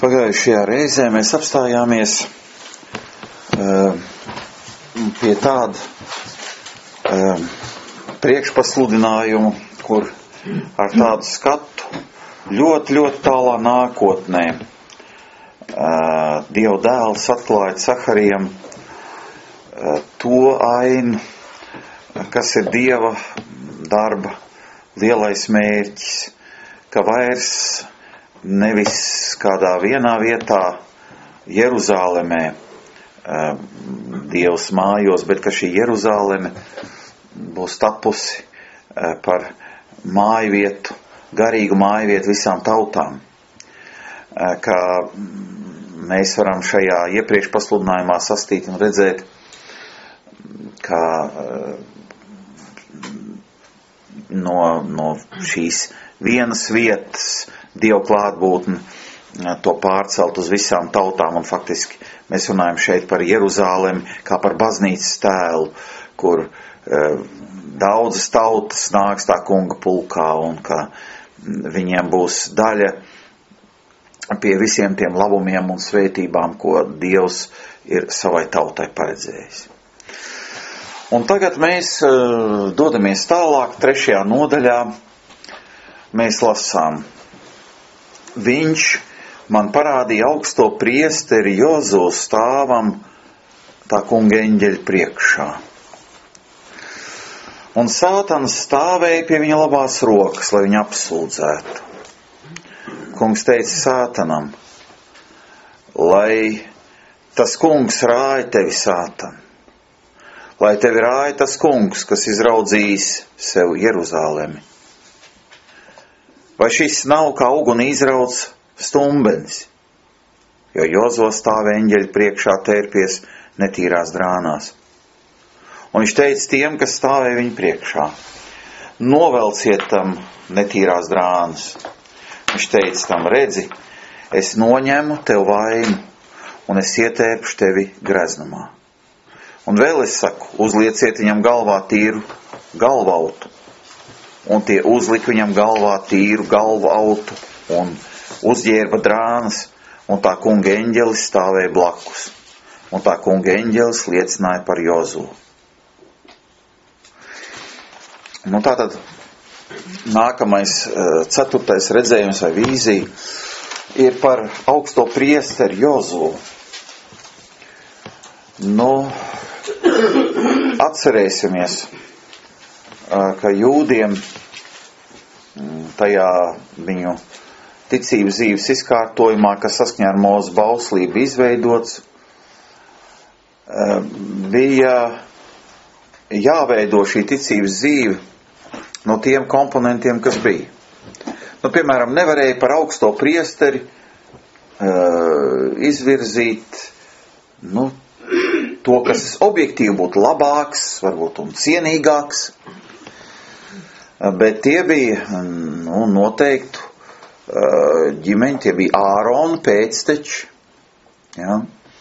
Pagājušajā reizē mēs apstājāmies pie tāda priekšpasludinājumu, kur ar tādu skatu ļoti, ļoti tālā nākotnē Dieva dēls atklāja Caharijam to ainu, kas ir Dieva darba lielais mērķis, ka vairs nevis kādā vienā vietā Jeruzālemē Dievs mājos, bet ka šī Jeruzāleme būs tapusi par mājvietu, garīgu mājvietu visām tautām. Kā mēs varam šajā iepriekš pasludinājumā sastīt un redzēt, ka no šīs vienas vietas Dieva klātbūtne to pārcelt uz visām tautām, un faktiski mēs runājam šeit par Jeruzālemi kā par baznīcas tēlu, kur daudzas tautas nāks tā kunga pulkā, un ka viņiem būs daļa pie visiem tiem labumiem un svētībām, ko Dievs ir savai tautai paredzējis. Un tagad mēs dodamies tālāk, 3. nodaļā mēs lasām. Viņš man parādīja augsto priesteri Jozu stāvam tā kunga eņģeļa priekšā. Un Sātans stāvēja pie viņa labās rokas, lai viņu apsūdzētu. Kungs teica Sātanam, lai tas kungs rāja tevi, Sātan, lai tevi rāja tas kungs, kas izraudzījis sev Jeruzālemi. Vai šis nav kā uguni izrauts stumbenis, jo Jozo stāvēja eņģeļa priekšā tērpies netīrās drānās. Un viņš teica tiem, kas stāvēja viņa priekšā, novelciet tam netīrās drānas. Viņš teica tam, redzi, es noņemu tev vainu, un es ietērpšu tevi greznumā. Un vēl es saku, uzlieciet viņam galvā tīru galvautu. Un tie uzlika viņam galvā tīru galvautu un uzģērba drānas, un tā kunga eņģelis stāvēja blakus. Un tā kunga eņģelis liecināja par Jozu. Nu tātad nākamais 4. redzējums vai vīzija ir par augsto priesteri Jozu. Nu, atcerēsimies, ka jūdiem tajā viņu ticības dzīves izkārtojumā, kas saskaņā ar Mūzes bauslību izveidots, bija jāveido šī ticības dzīve no tiem komponentiem, kas bija. Nu, piemēram, nevarēja par augsto priesteri izvirzīt to, kas objektīvi būtu labāks, varbūt un cienīgāks, bet tie bija noteiktu ģimeņi, tie bija Ārona pēcteči, ja?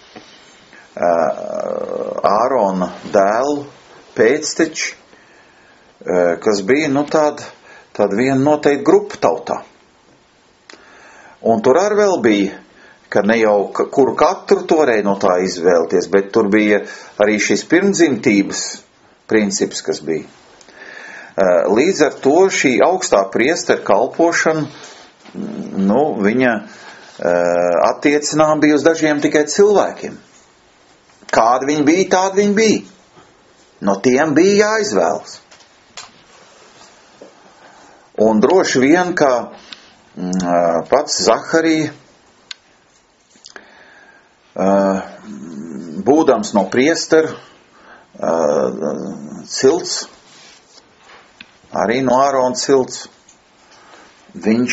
Ārona dēlu pēcteči, kas bija tāda viena noteikta grupa tautā. Un tur arī vēl bija, ka ne jau kuru katru to varēja no tā izvēlēties, bet tur bija arī šis pirmdzimtības princips, kas bija. Līdz ar to šī augstā priestera kalpošana, viņa attiecinām bija uz dažiem tikai cilvēkiem. Kādi viņi bija, tādi viņi bija. No tiem bija jāizvēlas. Un droši vien, ka pats Zaharija, būdams no priestera cilts, arī no Ārona cilts, viņš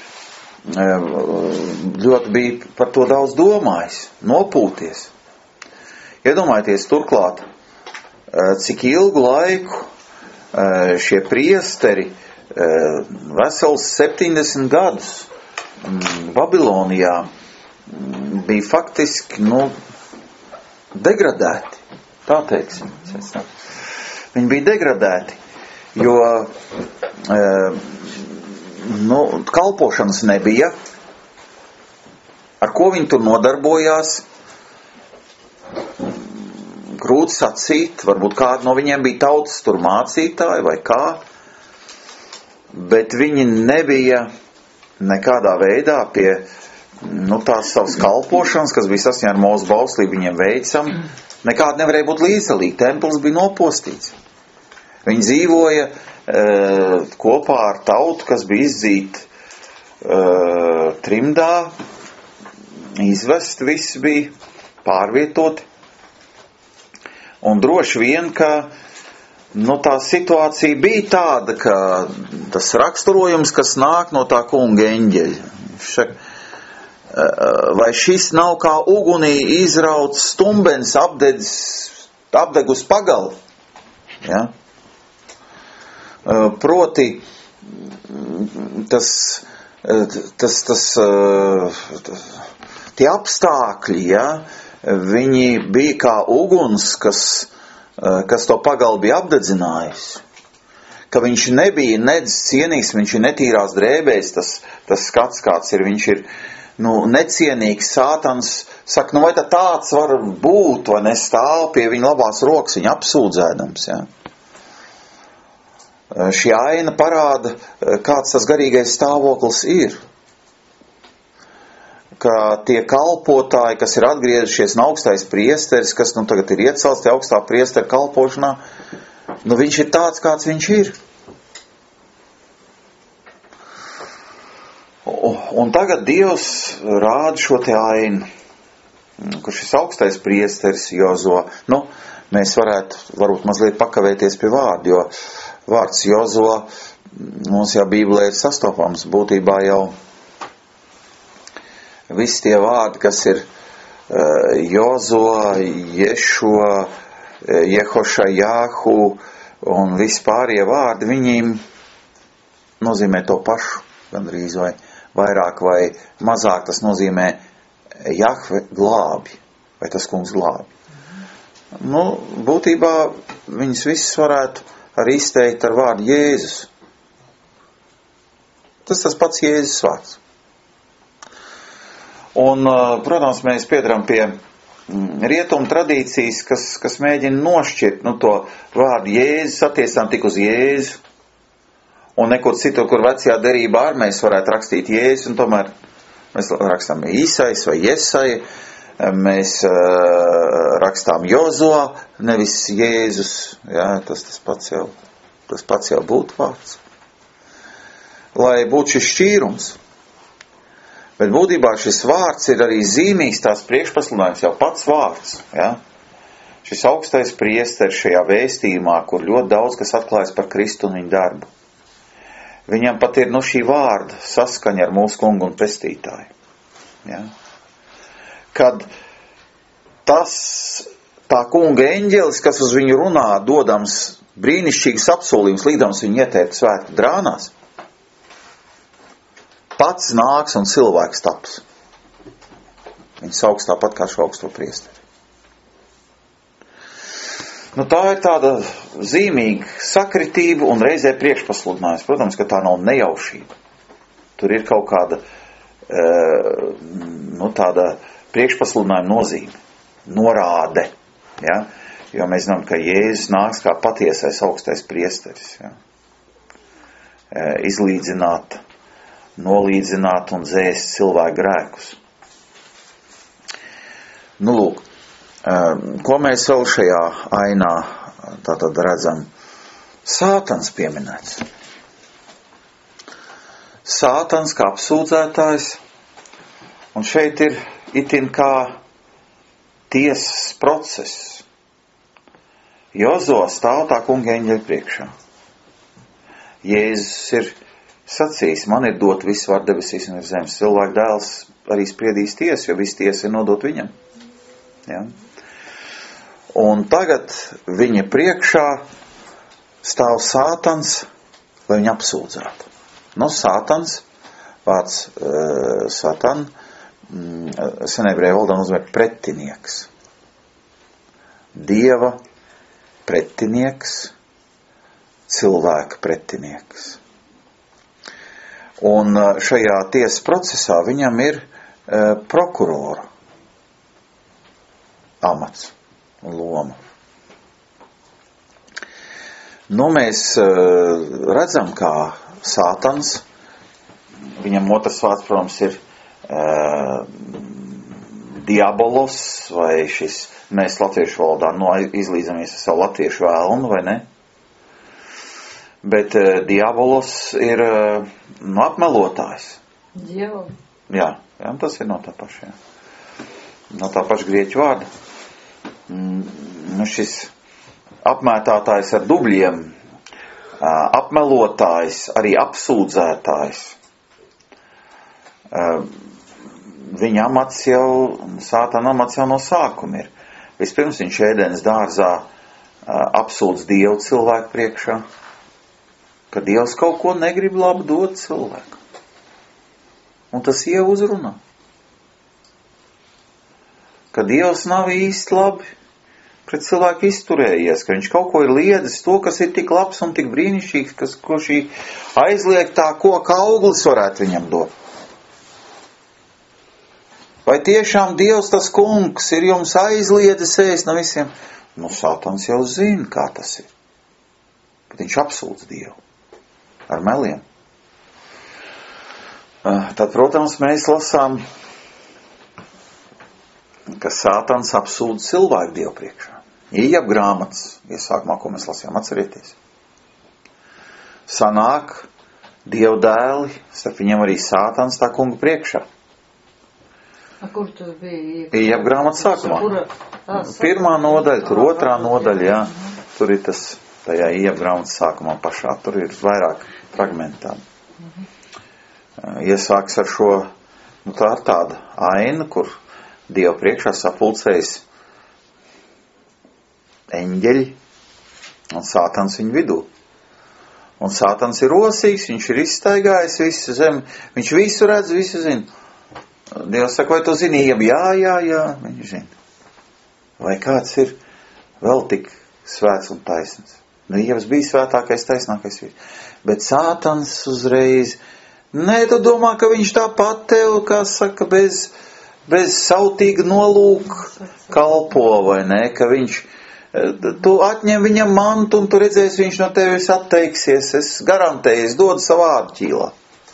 ļoti bija par to daudz domājis, nopūties. Iedomājieties turklāt, cik ilgu laiku šie priesteri, vesels 70 gadus Babilonijā, bija faktiski, degradēti, tā teiksim. Viņi bija degradēti, jo kalpošanas nebija, Ar ko viņi tur nodarbojās? Grūti sacīt, varbūt kādi no viņiem bija tautas tur mācītāji vai kā, bet viņi nebija nekādā veidā pie tās savas kalpošanas, kas bija saskaņā ar Mūzes bauslību viņiem veicam, nekādi nevarēja būt līdzdalīgi. Templis bija nopostīts. Viņi dzīvoja kopā ar tautu, kas bija izdzīta trimdā, izvest, visi bija pārvietoti. Un droši vien, ka tā situācija bija tāda, ka tas raksturojums, kas nāk no tā kunga eņģeļa. Vai šis nav kā ugunī izrauts stumbens apdegus pagali? Ja? Proti, tie apstākļi, ja, viņi bija kā uguns, kas to pagali bija apdedzinājis. Ka viņš nebija nedz cienīgs, viņš ir netīrās drēbēs, tas skats kāds ir, viņš ir necienīgs. Sātans saka, vai tāds var būt, vai nestāv pie viņa labās rokas, viņa apsūdzēdams, ja? Šī aina parāda, kāds tas garīgais stāvoklis ir. Ka tie kalpotāji, kas ir atgriezušies no augstais priesteris, kas tagad ir iecelts tie augstā priestera kalpošanā, viņš ir tāds, kāds viņš ir. Un tagad Dievs rāda šo te ainu, kur šis augstais priesteris Jozo, mēs varbūt mazliet pakavēties pie vārdu, jo vārds Jozo mums jau Bībelē ir sastopams, būtībā jau visi tie vārdi, kas ir Jozo, Ješo, Jehošajāhu un vispārie vārdi, viņiem nozīmē to pašu, gandrīz vai vairāk vai mazāk, tas nozīmē Jahve glābi, vai tas kungs glābi. Būtībā viņas visas varētu arī izteikt ar vārdu Jēzus. Tas pats Jēzus vārds. Un, protams, mēs piedaram pie rietumu tradīcijas, kas mēģina nošķirt to vārdu Jēzus, attiecinām tik uz Jēzu, un nekur citur, kur vecajā derībā arī mēs varētu rakstīt Jēzus, un tomēr mēs rakstām Īsais vai Jesaja, mēs rakstām Jozo, nevis Jēzus, jā, tas pats jau būtu vārds. Lai būtu šis šķīrums. Bet būtībā šis vārds ir arī zīmīgs tās priekšpasludinājums, jau pats vārds, jā. Šis augstais priesteris šajā vēstījumā, kur ļoti daudz kas atklājas par Kristu un viņa darbu. Viņam pat ir šī vārda saskaņa ar mūsu kungu un pestītāju. Ja? Kad tā kunga eņģelis, kas uz viņu runā, dodams brīnišķīgas apsolījums, līdams viņu ietērp svētku drānās, pats nāks un cilvēks taps. Viņš sauks tāpat kā šo augsto priesteri. Tā ir tāda zīmīga sakritība un reizē priekšpasludinājums. Protams, ka tā nav nejaušība. Tur ir kaut kāda tāda priekšpasludinājuma nozīme, norāde. Ja? Jo mēs zinām, ka Jēzus nāks kā patiesais augstais priesteris. Ja? Izlīdzināt, nolīdzināt un dzēst cilvēku grēkus. Lūk. Ko mēs vēl šajā ainā tātad redzam? Sātans pieminēts. Sātans kā apsūdzētājs, un šeit ir itin kā tiesas process. Jozo stāv tā kunga eņģeļa priekšā. Jēzus ir sacījis, man ir dot visu var debesīs un ir zemes. Cilvēku dēls arī spriedīs tiesu, jo viss tiesa ir nodot viņam. Ja? Un tagad viņa priekšā stāv Sātans, lai viņu apsūdzētu. Sātans, vārds Satan, senebreju valodā nozīmē pretinieks. Dieva pretinieks, cilvēka pretinieks. Un šajā tiesas procesā viņam ir prokurora amats un loma. Nu, mēs redzam, kā Sātans, viņam otrs vārds, protams, ir diabolos, vai šis, mēs latviešu valodā izlīdzamies ar savu latviešu vēlnu, vai ne? Bet diabolos ir apmelotājs. Dievu. Jā, tas ir no tā paša, jā. No tā paša grieķu vārda. Nu, šis apmētātājs ar dubļiem, apmelotājs, arī apsūdzētājs. Viņa amats jau, Sātana amats jau no sākuma ir. Vispirms viņš Ēdenes dārzā apsūdz Dievu cilvēku priekšā, ka Dievs kaut ko negrib labu dot cilvēku. Un tas jau uzrunā. Ka Dievs nav īsti labi pret cilvēku izturējies, ka viņš kaut ko ir liedzis to, kas ir tik labs un tik brīnišķīgs, ko šī aizliegtā koka auglis varētu viņam dot. Vai tiešām Dievs tas kungs ir jums aizliedzis ēst no visiem? Nu, Sātans jau zina, kā tas ir. Bet viņš apsūdz Dievu ar meliem. Tad, protams, mēs lasām, ka Sātans apsūdz cilvēku Dievu priekšā. Ījab grāmatas, iesākumā, ko mēs lasījām, atcerieties. Sanāk Dievu dēli, starp viņam arī Sātans tā kunga priekšā. Kur tur bija? Ījab grāmatas sākumā. Pirmā nodaļa, tur otrā nodaļa, jā. Tur ir tas, tajā Ījab grāmatas sākumā pašā, tur ir vairāk fragmentām. Iesāks ar šo, tā ir tāda aina, kur Dievu priekšā sapulcējas eņģeļi un Sātans viņu vidū. Un Sātans ir rosīgs, viņš ir izstaigājis visu zemi, viņš visu redz, visu zina. Dievs saka, vai tu zini, jā, viņš zina. Vai kāds ir vēl tik svēts un taisns? Nu, Ievs bija svētākais, taisnākais vīrs. Bet Sātans uzreiz, tu domā, ka viņš tāpat tev, kā saka, bez sautīga nolūka kalpo, vai ne, ka viņš, tu atņem viņam mantu un tu redzēsi, viņš no tevis atteiksies, es garantēju, es dodu savu vārdu ķīlā.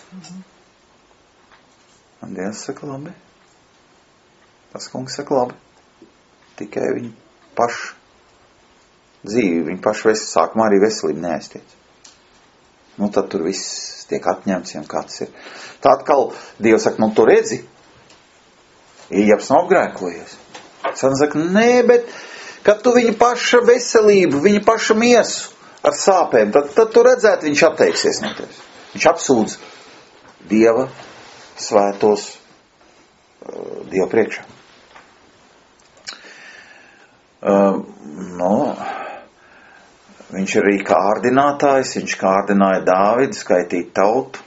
Un Dievs saka, labi. Tas kungs saka, labi. Tikai viņi paši dzīvi, viņi paši sākumā arī veselību neaiztiec. Nu, tad tur viss tiek atņemts, jau kā tas ir. Tā atkal Dievs saka, tu redzi, Ījabs nav apgrēkojies. Sātans saka, nē, bet, kad tu viņa paša veselību, viņa paša miesu ar sāpēm, tad tu redzētu, viņš atteiksies no tevis. Viņš apsūdz Dieva svētos Dieva priekšā. Viņš ir arī kārdinātājs, viņš kārdināja Dāvidu skaitīt tautu,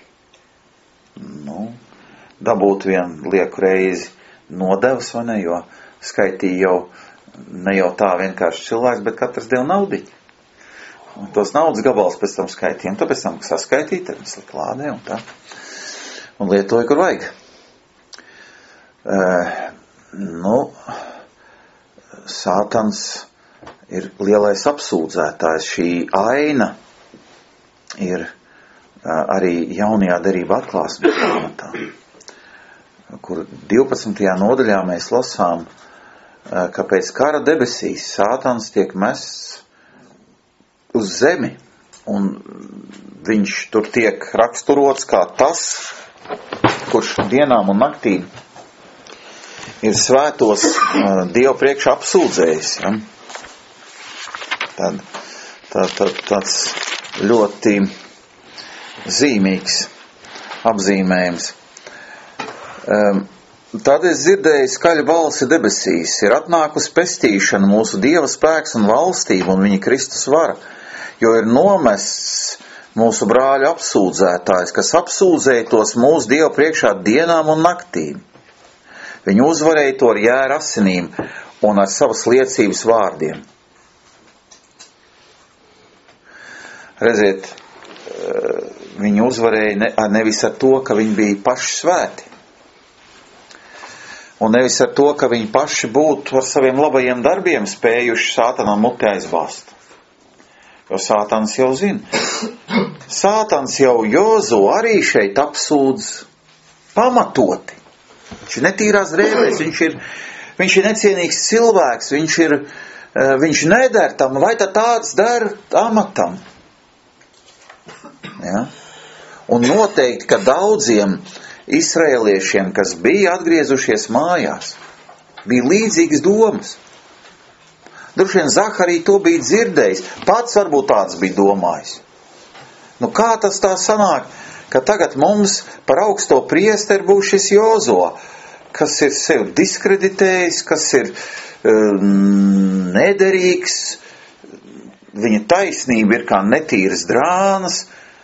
dabūt vienu lieku reizi nodevas, vai ne, jo skaitīja jau, ne jau tā vienkārši cilvēks, bet katrs deva naudiņu. Un tos naudas gabals pēc tam skaitīja, un tad pēc tam saskaitīja, tad viņš lika lādē un tā. Un lietoja, kur vajag. Sātans ir lielais apsūdzētājs. Šī aina ir arī jaunajā derībā atklāsmes grāmatā, kur 12. nodaļā mēs lasām, ka pēc kara debesīs Sātans tiek mests uz zemi, un viņš tur tiek raksturots kā tas, kurš dienām un naktīm ir svētos Dievu priekšā apsūdzējis. Ja? Tāds ļoti zīmīgs apzīmējums. Tad es dzirdēju skaļu balsi debesīs, ir atnākusi pestīšana, mūsu Dieva spēks un valstība un viņa Kristus vara, jo ir nomests mūsu brāļu apsūdzētājs, kas apsūdzēja tos mūsu Dievu priekšā dienām un naktīm. Viņi uzvarēja to ar jēra asinīm un ar savas liecības vārdiem. Redziet, viņi uzvarēja nevis ar to, ka viņi bija paši svēti, Un nevis ar to, ka viņi paši būtu ar saviem labajiem darbiem spējuši Sātanam muti aizbāzt. Jo Sātans jau zina. Sātans jau Jozo arī šeit apsūdz pamatoti. Viņš ir netīrās drēbēs, viņš ir necienīgs cilvēks, viņš neder tam, vai tad tāds der amatam. Ja? Un noteikti, ka daudziem izraēliešiem, kas bija atgriezušies mājās, bija līdzīgas domas. Droši vien Zaharija to bija dzirdējis, pats varbūt tāds bija domājis. Nu kā tas tā sanāk, ka tagad mums par augsto priesteri būs šis Jozo, kas ir sevi diskreditējis, kas ir nederīgs, viņa taisnība ir kā netīras drānas.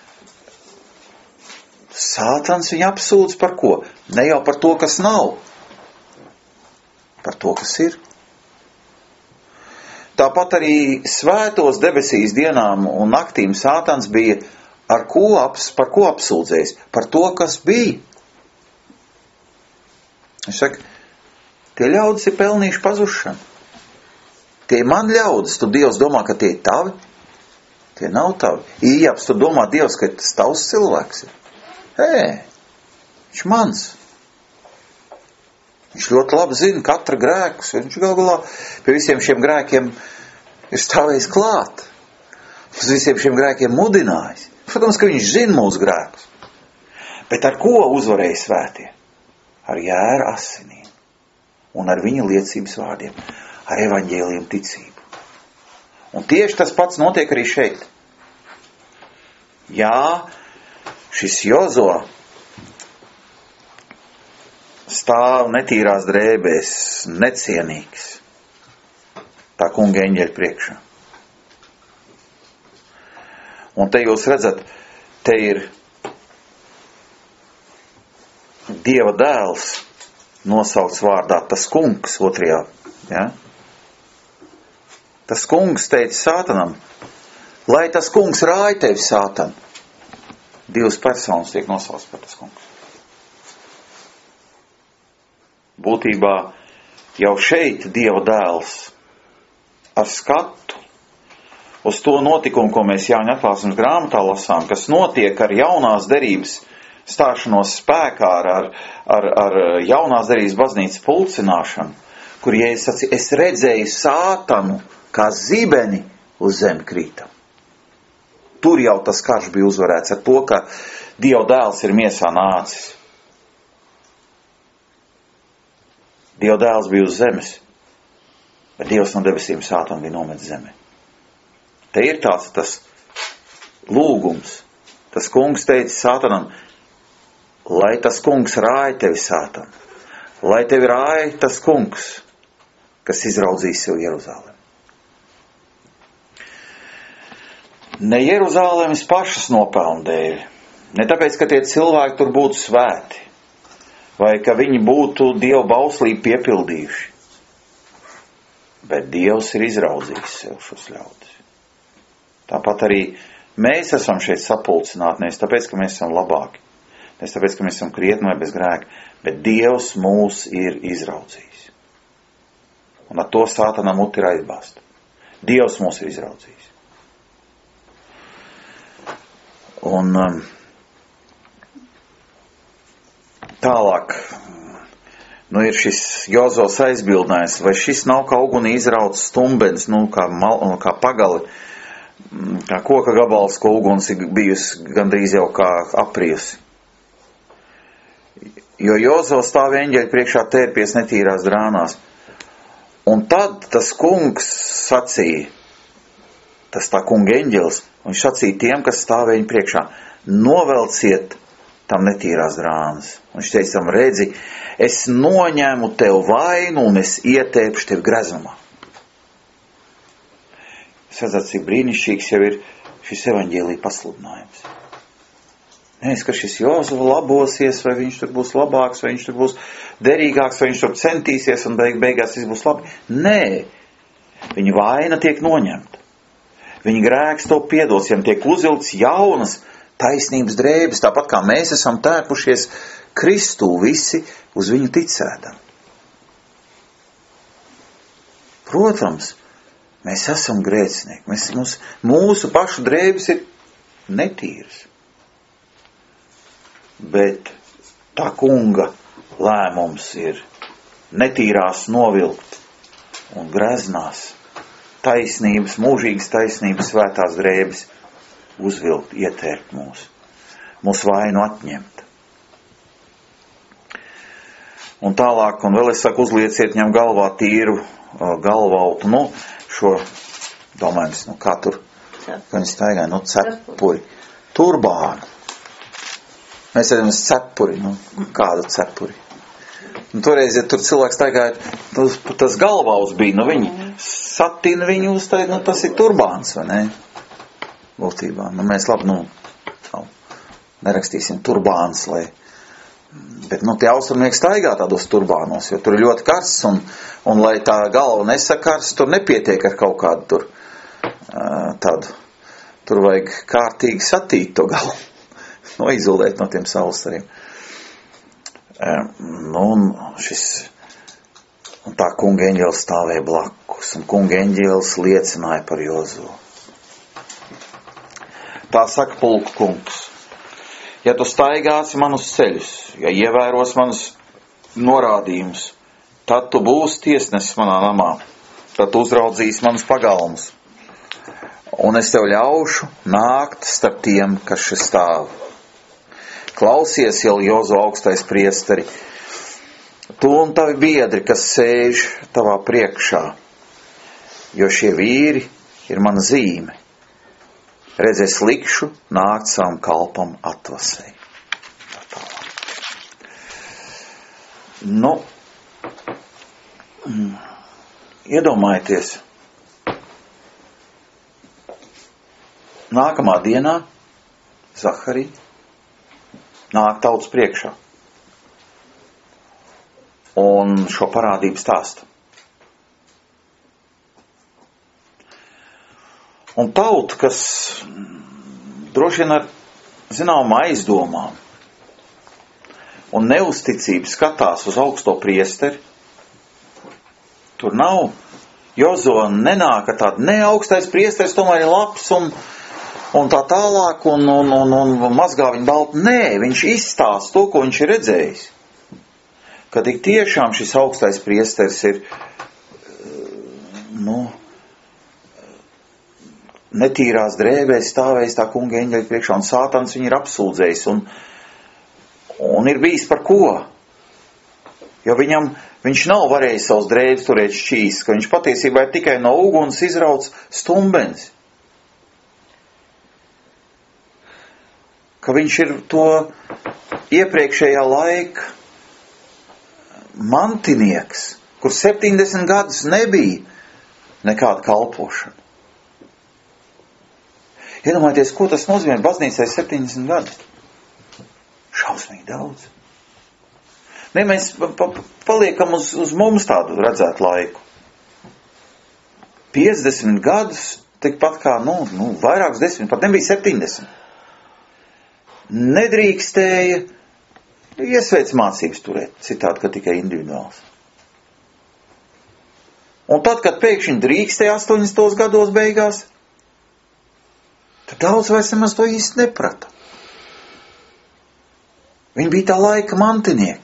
Sātans viņu apsūdz par ko? Ne jau par to, kas nav, par to, kas ir. Tāpat arī svētos debesīs dienām un naktīm Sātans bija par ko apsūdzējis? Par to, kas bija. Viņš saka, tie ļaudis ir pelnījuši pazušanu. Tie man ļaudis, tu Dievs domā, ka tie ir tavi? Tie nav tavi. Ījāps, tu domā Dievs, ka tas tavs cilvēks ir? Viņš mans. Viņš ļoti labi zina katra grēkus. Viņš galvā pie visiem šiem grēkiem ir stāvējis klāt. Uz visiem šiem grēkiem mudinājis. Protams, ka viņš zina mūsu grēkus. Bet ar ko uzvarēja svētie? Ar jēra asinīm. Un ar viņa liecības vārdiem. Ar evaņģēliem ticību. Un tieši tas pats notiek arī šeit. Jā, šis Jozo stāv netīrās drēbēs, necienīgs, tā kunga eņģeļa priekšā. Un te jūs redzat, te ir Dieva dēls nosaukts vārdā tas kungs otrajā. Ja? Tas kungs teica Sātanam, lai tas kungs rāj tevi, Sātan. Divas personas tiek nosaukts par tas kungs. Būtībā jau šeit Dieva dēls ar skatu uz to notikumu, ko mēs Jāņa atklāsmes grāmatā lasām, kas notiek ar jaunās derības stāšanos spēkā, ar jaunās derības baznīcas pulcināšanu, kur Jēzus sacīja, es redzēju Sātanu kā zibeni uz zemi krītam. Tur jau tas karš bija uzvarēts ar to, ka Dieva dēls ir miesā nācis. Dieva dēls bija uz zemes, bet Dievs no debesīm Sātanu bija nomet zemē. Te ir tas lūgums. Tas kungs teica Sātanam, lai tas kungs rāj tevi, Sātan. Lai tevi rāj tas kungs, kas izraudzīs sev Jeruzālemi. Ne Jeruzālēmas pašas nopelnu dēļ, ne tāpēc, ka tie cilvēki tur būtu svēti, vai ka viņi būtu Dieva bauslību piepildījuši, bet Dievs ir izraudzījis sev šos ļaudis. Tāpat arī mēs esam šeit sapulcināti, nevis tāpēc, ka mēs esam labāki, nevis tāpēc, ka mēs esam krietni vai bez grēka, bet Dievs mūs ir izraudzījis. Un ar to Sātanam muti ir aizbāzt. Dievs mūs ir izraudzījis. Un tālāk, ir šis Jozos aizbildinājums, vai šis nav kā ugunī izrauts stumbens, kā pagali, kā koka gabals, ko uguns ir bijusi gandrīz jau kā apriesi. Jo Jozo stāv eņģeļa priekšā tērpies netīrās drānās. Un tad tas kungs sacīja, tas tā kunga eņģelis, viņš sacīja tiem, kas stāv viņa priekšā, novelciet tam netīrās drānas. Un viņš teica tam, redzi, es noņēmu tev vainu un es ietēpšu tev grezumā. Es redzat, cik brīnišķīgs jau ir šis evaņģēlija pasludinājums. Nevis, ka šis Jozo labosies, vai viņš tur būs labāks, vai viņš tur būs derīgāks, vai viņš tur centīsies un beigās viss būs labi. Nē, viņa vaina tiek noņemta. Viņa grēks to piedots, viņam tiek uzvilkts jaunas taisnības drēbes, tāpat kā mēs esam tēpušies Kristū visi uz viņu ticēdam. Protams, mēs esam grēcinieki. Mūsu pašu drēbes ir netīras. Bet tā kunga lēmums ir netīrās novilkt un greznās taisnības, mūžīgas taisnības svētās drēbes uzvilkt, ietērpt mūsu vainu atņemt. Un tālāk, un vēl es saku, uzlieciet ņem galvā tīru galvautu, šo, domājams, kā tur, kā viņi staigāja, cepuri, turbānu. Mēs redzam cepuri, kādu cepuri. Un toreiz, ja tur cilvēks staigāja, tas galvaus bija, viņi satina viņu uz tā, tas ir turbāns, vai ne? Būtībā. Mēs labi, nerakstīsim turbāns, bet, tie austrumnieki staigā tādos turbānos, jo tur ir ļoti karsts, un lai tā galva nesakarst, tur nepietiek ar kaut kādu tur, tādu, tur vajag kārtīgi satīt to galvu, izolēt no tiem saulstariem. Un tā kunga eņģelis stāvēja blakus, un kunga eņģelis liecināja par Jozuvu. Tā saka pulku kungs. Ja tu staigāsi manus ceļus, ja ievēros manus norādījumus, tad tu būsi tiesnesis manā namā, tad tu uzraudzīsi manus pagalmus, un es tev ļaušu nākt starp tiem, kas šeit stāv. Klausies, jau Jozu augstais priesteri, tu un tavi biedri, kas sēž tavā priekšā, jo šie vīri ir mana zīme. Redz, es likšu nākt savam kalpam atvasei. Iedomājieties, nākamā dienā Zaharija nāk tautas priekšā un šo parādību stāsta. Un tauta, kas droši vien ar zināmu aizdomām un neusticību skatās uz augsto priesteri, tur nav Jozo nenāk tāda, ne augstais priesteris tomēr ir labs un tā tālāk un mazgā viņa baltu. Nē, viņš izstāsta to, ko viņš ir redzējis. Ka tik tiešām šis augstais priesteris ir, netīrās drēbēs stāvējis tā kunga eņģeļa priekšā, un Sātans viņu ir apsūdzējis, un ir bijis par ko? Jo viņš nav varējis savus drēbes turēt šķīs, ka viņš patiesībā ir tikai no uguns izrauts stumbenis. Ka viņš ir to iepriekšējā laika mantinieks, kur 70 gadus nebija nekāda kalpošana. Iedomājieties, ko tas nozīmē baznīcai 70 gadi. Šausmīgi daudz. Ne, mēs paliekam uz mums tādu redzētu laiku. 50 gadus, tikpat kā, vairākus 10, pat nebija 70. Nedrīkstēja iesveic mācības turēt, citādi, ka tikai individuāls. Un tad, kad pēkšņi drīkstēja 80 gados beigās, tad daudz vairs nemaz to īsti neprata. Viņi bija tā laika mantinieki.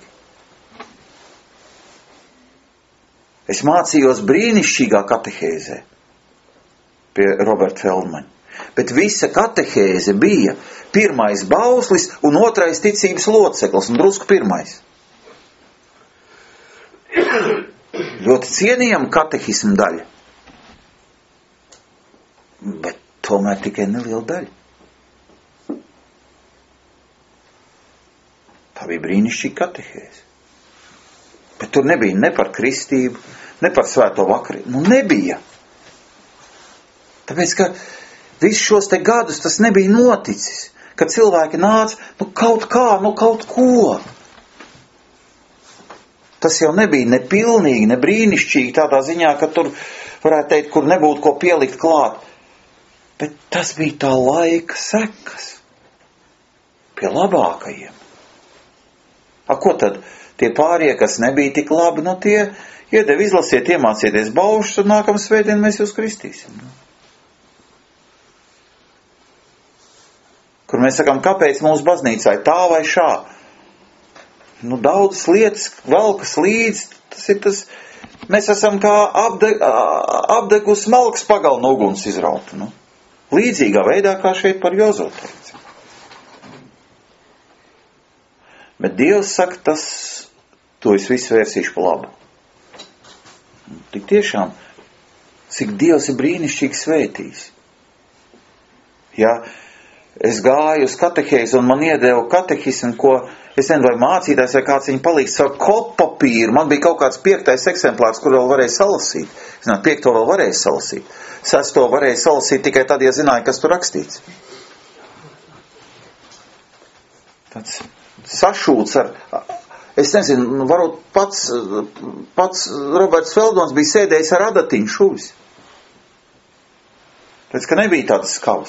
Es mācījos brīnišķīgā katehēzē pie Roberta Feldmaņa. Bet visa katehēze bija pirmais bauslis un otrais ticības loceklis, un drusku pirmais. Ļoti cienījama katehisma daļa. Bet tomēr tikai neliela daļa. Tā bija brīnišķīga katehēze. Bet tur nebija ne par kristību, ne par svēto vakarību. Nebija. Tāpēc, ka visus šos te gadus tas nebija noticis. Kad cilvēki nāca, kaut ko. Tas jau nebija ne pilnīgi, ne brīnišķīgi tādā ziņā, ka tur varētu teikt, kur nebūtu ko pielikt klāt. Bet tas bija tā laika sekas. Pie labākajiem. Ko tad? Tie pārējie, kas nebija tik labi, tie Iedeva izlasiet, iemācieties baušus, un nākamā svētdien mēs jūs kristīsim. Kur mēs sakām, kāpēc mūsu baznīcā ir tā vai šā. Daudzas lietas velkas līdz, tas ir tas, mēs esam kā apdegus malkas pagal no uguns izrauta. Līdzīgā veidā, kā šeit par Jozo teica. Bet Dievs saka, to es visu vērsīšu pa labu. Tik tiešām, cik Dievs ir brīnišķīgi svētījis. Ja es gāju uz katehēzi un man iedeva katehismu, ko, es nezinu, vai mācītājs vai kāds viņa palīdz savu kopapīru, man bija kaut kāds 5. eksemplārs, kur vēl varēja salasīt. 5. vēl varēja salasīt. 6. varēja salasīt tikai tad, ja zināja, kas tur rakstīts. Tāds sašūts ar, es nezinu, varbūt pats Roberts Feldmans bija sēdējis ar adatiņu šuvis. Tāpēc, ka nebija tādas skavas.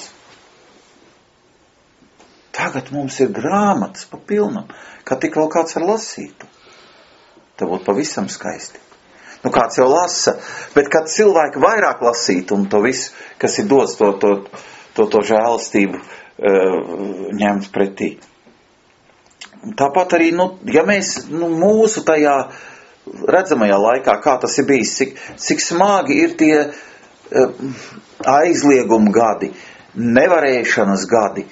Tagad mums ir grāmatas pa pilnam, kā tik vēl kāds var lasīt. Tā būtu pavisam skaisti. Kāds jau lasa, bet kad cilvēki vairāk lasītu un to visu, kas ir dots, to žēlastību ņemt pretī. Tāpat arī, ja mēs mūsu tajā redzamajā laikā, kā tas ir bijis, cik smagi ir tie aizlieguma gadi, nevarēšanas gadi,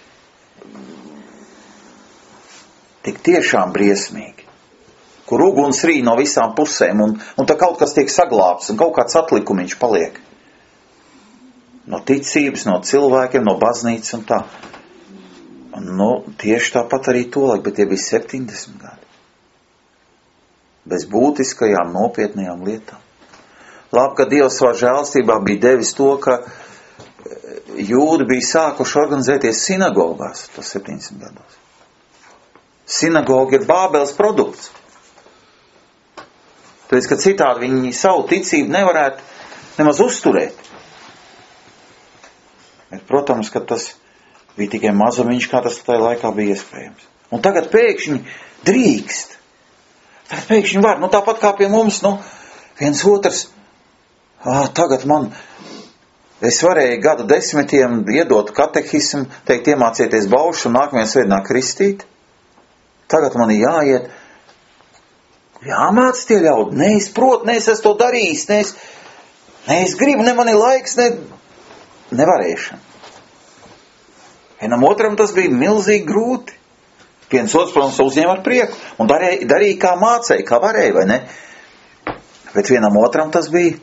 tik tiešām briesmīgi, kur uguns rī no visām pusēm, un tā kaut kas tiek saglābts, un kaut kāds atlikumiņš paliek. No ticības, no cilvēkiem, no baznīcas un tā. Tieši tāpat arī tolaik, bet tie bija 70 gadi. Bez būtiskajām, nopietnajām lietām. Labi, ka Dievs savā žēlstībā bija devis to, ka jūdi bija sākuši organizēties sinagogās tos 70 gados. Sinagoga ir Bābeles produkts. Tāpēc, ka citādi viņi savu ticību nevarētu nemaz uzturēt. Bet, protams, ka tas bija tikai mazumiņš, kā tas tajā laikā bija iespējams. Un tagad pēkšņi drīkst. Tagad pēkšņi var. Tāpat kā pie mums, viens otrs. Tagad es varēju gadu 10 iedot katehismu, teikt, iemācieties baušu un nākamajā svētdienā kristīt. Tagad man ir jāiet. Jāmāc tie ļaudi. Ne es protu, ne es esmu to darījis, ne es gribu, ne man ir laiks, nevarēšana. Vienam otram tas bija milzīgi grūti. Viens otrs, protams, uzņēma ar prieku un darīja kā mācēja, kā varēja, vai ne? Bet vienam otram tas bija,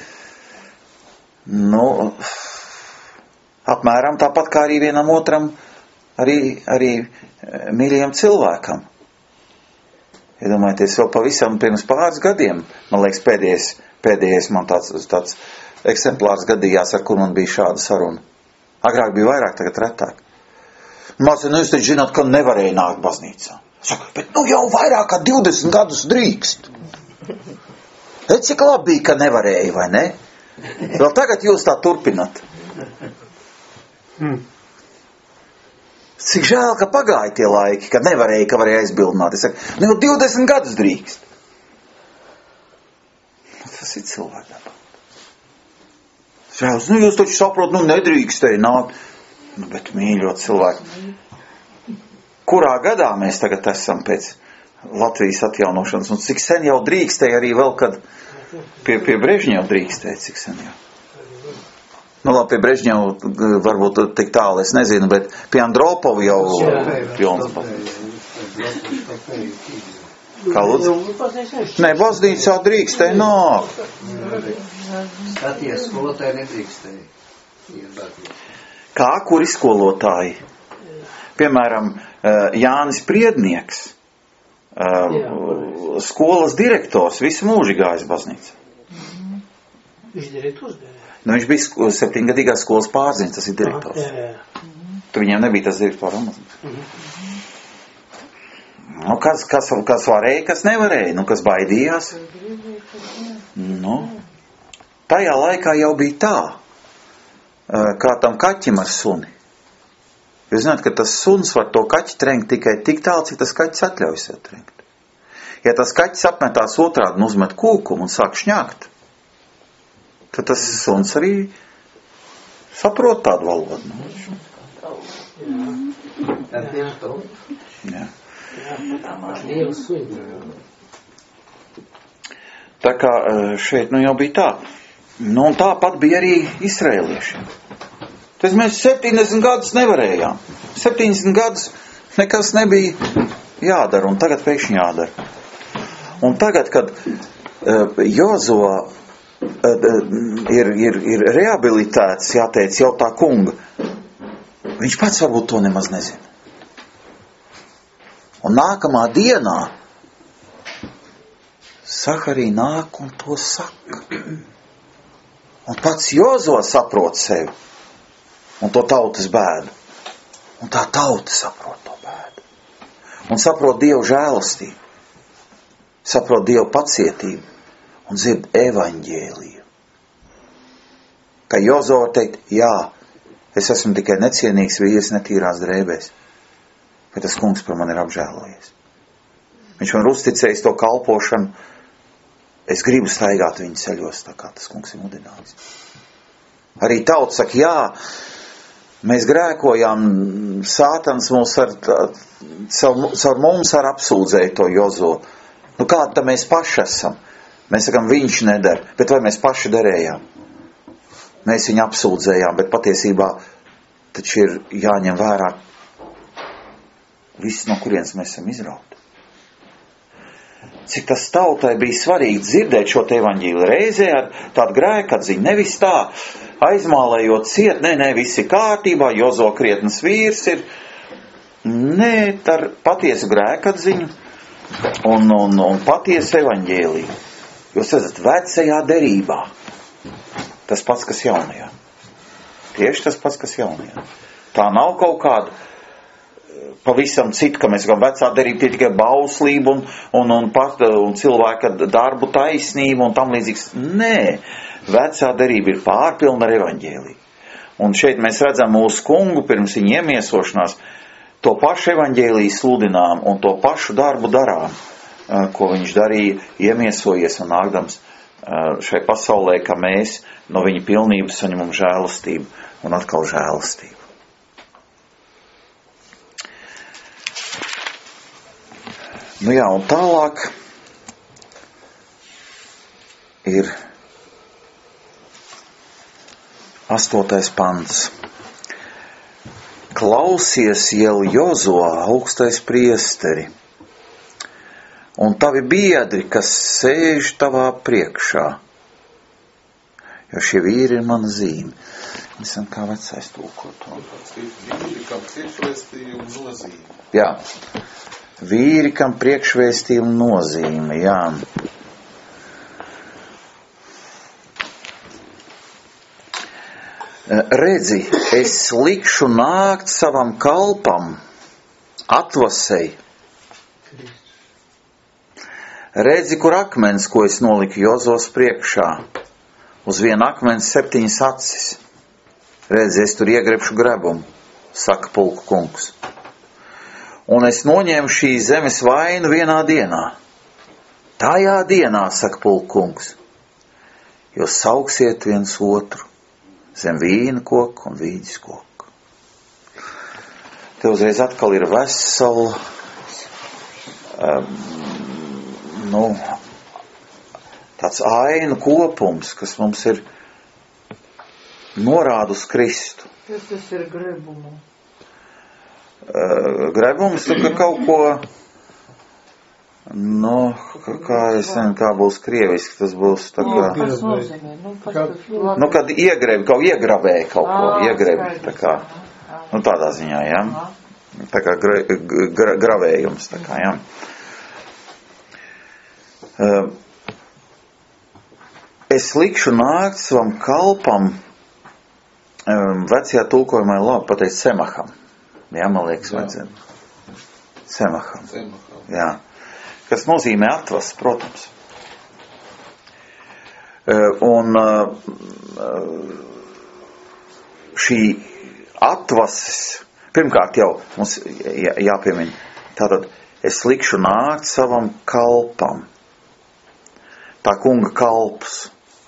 apmēram tāpat kā arī vienam otram, arī mīļajam cilvēkam. Iedomājieties, vēl pavisam pirms pāris gadiem, man liekas, pēdējais man tāds eksemplārs gadījās, ar kur man bija šāda saruna. Agrāk bija vairāk, tagad retāk. Mācīja, jūs taču zināt, ka nevarēja nākt baznīcā. Saka, bet jau vairāk kā 20 gadus drīkst. Cik labi bija, ka nevarēja, vai ne? Vēl tagad jūs tā turpinat. Cik žēl, ka pagāja tie laiki, kad nevarēja, ka varēja aizbildināt. Es saku, jau 20 gadus drīkst. Tas ir cilvēkam. Žēl, jūs taču saprot, nedrīkstēja nākt. Bet mīļot cilvēki, kurā gadā mēs tagad esam pēc Latvijas atjaunošanas, un cik sen jau drīkstēja arī vēl, kad pie Brežņeva drīkstēja, cik sen jau. Labi, pie Brežņeva varbūt tik tālu, es nezinu, bet pie Andropovu jau pilns baznīca. Kā lūdzu? Nē, baznīcā drīkstēja nākt. Skaties, skolotāji nedrīkstēja. Kā kuri skolotāji? Piemēram, Jānis Priednieks, skolas direktors, visu mūži gājis baznīcā. Viņš direktors bija? Viņš bija 7-gadīgās skolas pārziņas, tas ir direktors. Tu viņiem nebija tas direktors amats. Kas varēja, kas nevarēja, kas baidījās. Tajā laikā jau bija tā, kā tam kaķim ar suni. Jūs zināt, ka tas suns var to kaķi trenkt tikai tik tālu, cik tas kaķis atļauj sev trenkt. Ja tas kaķis apmetās otrādi un uzmet kūkumu un sāk šņākt, tad tas suns arī saprot tādu valodu. Jā. Tā kā šeit jau bija tā. Un tāpat bija arī izraēliešiem. Tas mēs 70 gadus nevarējām. 70 gadus nekas nebija jādara, un tagad pēkšņi jādara. Un tagad, kad Jozo ir rehabilitēts, jāteic, jau tā kunga, viņš pats varbūt to nemaz nezina. Un nākamā dienā Saharī nāk un to saka. Un pats Jozo saprot sevi un to tautas bēdu. Un tā tauta saprot to bēdu. Un saprot Dievu žēlastību. Saprot Dievu pacietību. Un dzird evaņģēliju. Ka Jozo var teikt, jā, es esmu tikai necienīgs vīrs netīrās drēbēs. Bet tas kungs par mani ir apžēlojies. Viņš man ir uzticējis to kalpošanu. Es gribu staigāt viņa ceļos, tā kā tas kungs ir mudinājis. Arī tauta saka, jā, mēs grēkojām, Sātans mūs caur mums ar apsūdzēja to Jozo. Nu kāda tā mēs paši esam? Mēs sakam, viņš nedara, bet vai mēs paši darējām? Mēs viņu apsūdzējām, bet patiesībā taču ir jāņem vērā viss, no kurienes mēs esam izrauti. Cik tas tautai bija svarīgi dzirdēt šo te evaņģīli reizē ar tādu grēkatziņu, nevis tā, aizmālējot ciet, nē, viss ir kārtībā, Jozo krietnes vīrs ir, nē, ar patiesu grēkatziņu un patiesu evaņģēliju. Jūs esat vecajā derībā. Tas pats, kas jaunajā. Tieši tas pats, kas jaunajā. Tā nav kaut kāda pavisam citu, ka mēs sakām, vecā derība tie tikai bauslība un cilvēka darbu taisnība un tam līdzīgs. Nē, vecā derība ir pārpilna ar evaņģēliju. Un šeit mēs redzam mūsu kungu pirms viņa iemiesošanās, to pašu evaņģēliju sludinām un to pašu darbu darām, ko viņš darīja, iemiesojies un nākdams šai pasaulē, ka mēs no viņa pilnības saņemam žēlastību un atkal žēlastību. Nu jā, un tālāk ir 8. pants. Klausies, jēl Jozo, augstais priesteri, un tavi biedri, kas sēž tavā priekšā, jo šie vīri ir mana zīme. Nesam kā vecais tulkot to. Vīri, kam priekšvēstījumu nozīme. Jā. Vīri, kam priekšvēstījumu nozīme, jā. Redzi, es likšu nākt savam kalpam, atvasei. Redzi, kur akmens, ko es noliku Jozos priekšā. Uz viena akmens 7 acis. Redzi, es tur iegrebšu grebumu, saka pulku kungs. Un es noņēmu šīs zemes vainu vienā dienā. Tajā dienā, saka pulku kungs, jūs sauksiet viens otru zem vīna koku un vīģes koku. Te uzreiz atkal ir vesela, tāds ainu kopums, kas mums ir norāda uz Kristu. Kas tas ir grebumu? Grebums, ka kaut ko, kā es nezinu, kā būs krieviski, tas būs tā kā, Kas nozīmē? kad iegrabē kaut ko, tā kā, tādā ziņā, jā, tā kā gravējums, tā kā, jā. Es likšu nākt savam kalpam, vecajā tulkojumā labi pateikt semaham. Jā, man liekas, vajadzētu. Semaham. Jā. Kas nozīmē atvas, protams. Un šī atvases, pirmkārt jau mums jāpiemina, tātad es likšu nākt savam kalpam. Tā kunga kalps.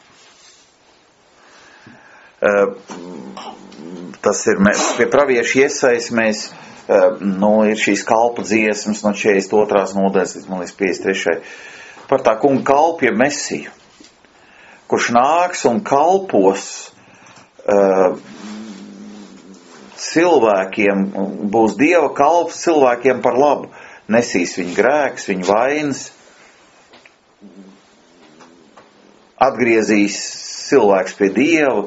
Tas ir, pie pravieša Iesajas mēs, ir šīs kalpa dziesmas no 42. nodaļas līdz 53. Par tā kunga kalpu, jeb Mesiju, kurš nāks un kalpos cilvēkiem, būs Dieva kalps cilvēkiem par labu, nesīs viņu grēkus, viņu vainas, atgriezīs cilvēks pie Dieva,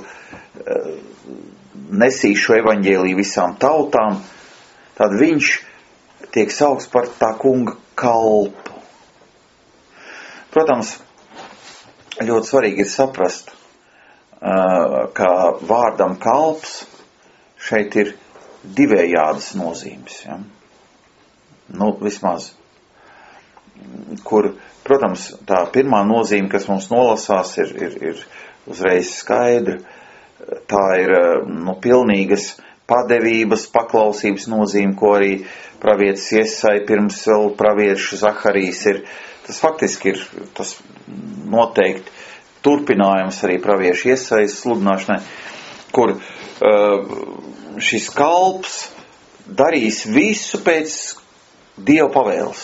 nesīs šo evaņģēliju visām tautām, tad viņš tiek saukts par tā kunga kalpu. Protams, ļoti svarīgi ir saprast, ka vārdam kalps šeit ir divējādas nozīmes. Ja? Vismaz. Kur, protams, tā pirmā nozīme, kas mums nolasās, ir uzreiz skaidra. Tā ir pilnīgas padevības, paklausības nozīme, ko arī pravietis Iesaja pirms vēl praviešu Zaharijas ir. Tas faktiski ir tas noteikti turpinājums arī praviešu Iesajas sludināšanai, kur šis kalps darīs visu pēc Dieva pavēles.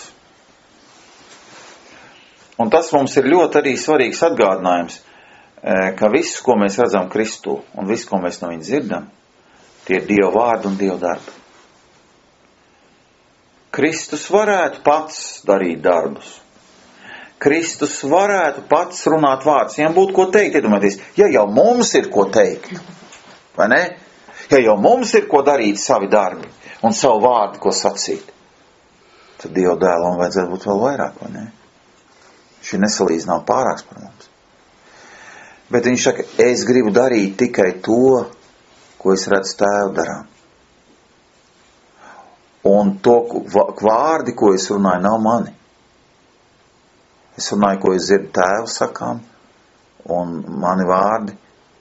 Un tas mums ir ļoti arī svarīgs atgādinājums, ka viss, ko mēs redzam Kristū un viss, ko mēs no viņa dzirdam, tie ir Dieva vārdi un Dieva darbi. Kristus varētu pats darīt darbus. Kristus varētu pats runāt vārdus. Ja būtu ko teikt, iedomājieties, ja jau mums ir ko teikt, vai ne? Ja jau mums ir ko darīt savi darbi un savu vārdu, ko sacīt, tad Dieva dēlam vajadzētu būt vēl vairāk, vai ne? Šī nesalīdzinām pārāks par mums. Bet viņš saka, es gribu darīt tikai to, ko es redzu tēvu darām. Un to vārdi, ko es runāju, nav mani. Es runāju, ko es dzirdu tēvu sakām, un mani vārdi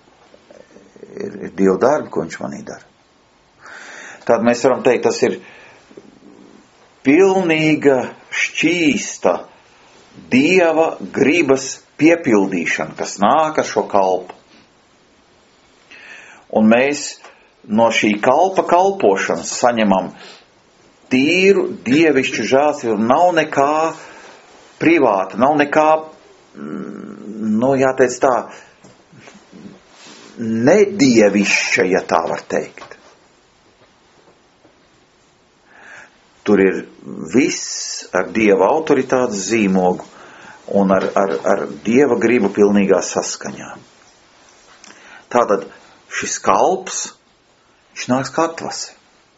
ir Dieva darbi, ko viņš manī dara. Tad mēs varam teikt, tas ir pilnīga šķīsta Dieva gribas piepildīšana, kas nāk ar šo kalpu. Un mēs no šī kalpa kalpošanas saņemam tīru dievišķu žēlstību. Nav nekā privāta, nav nekā, jāteic tā, nedievišķa, ja tā var teikt. Tur ir viss ar Dieva autoritātes zīmogu un ar Dieva gribu pilnīgā saskaņā. Tātad šis kalps, viņš nāks kā atvasi.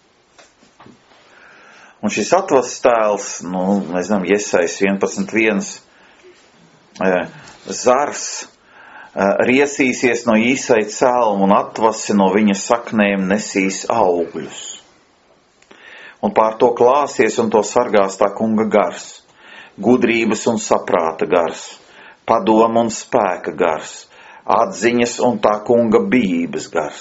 Un šis atvases tēls, mēs zinām, Iesajas 11.1, zars riesīsies no Īsai cēluma un atvasi no viņa saknēm nesīs augļus. Un pār to klāsies un to sargās tā kunga gars, gudrības un saprāta gars, padoma un spēka gars, atziņas un tā kunga bijības gars.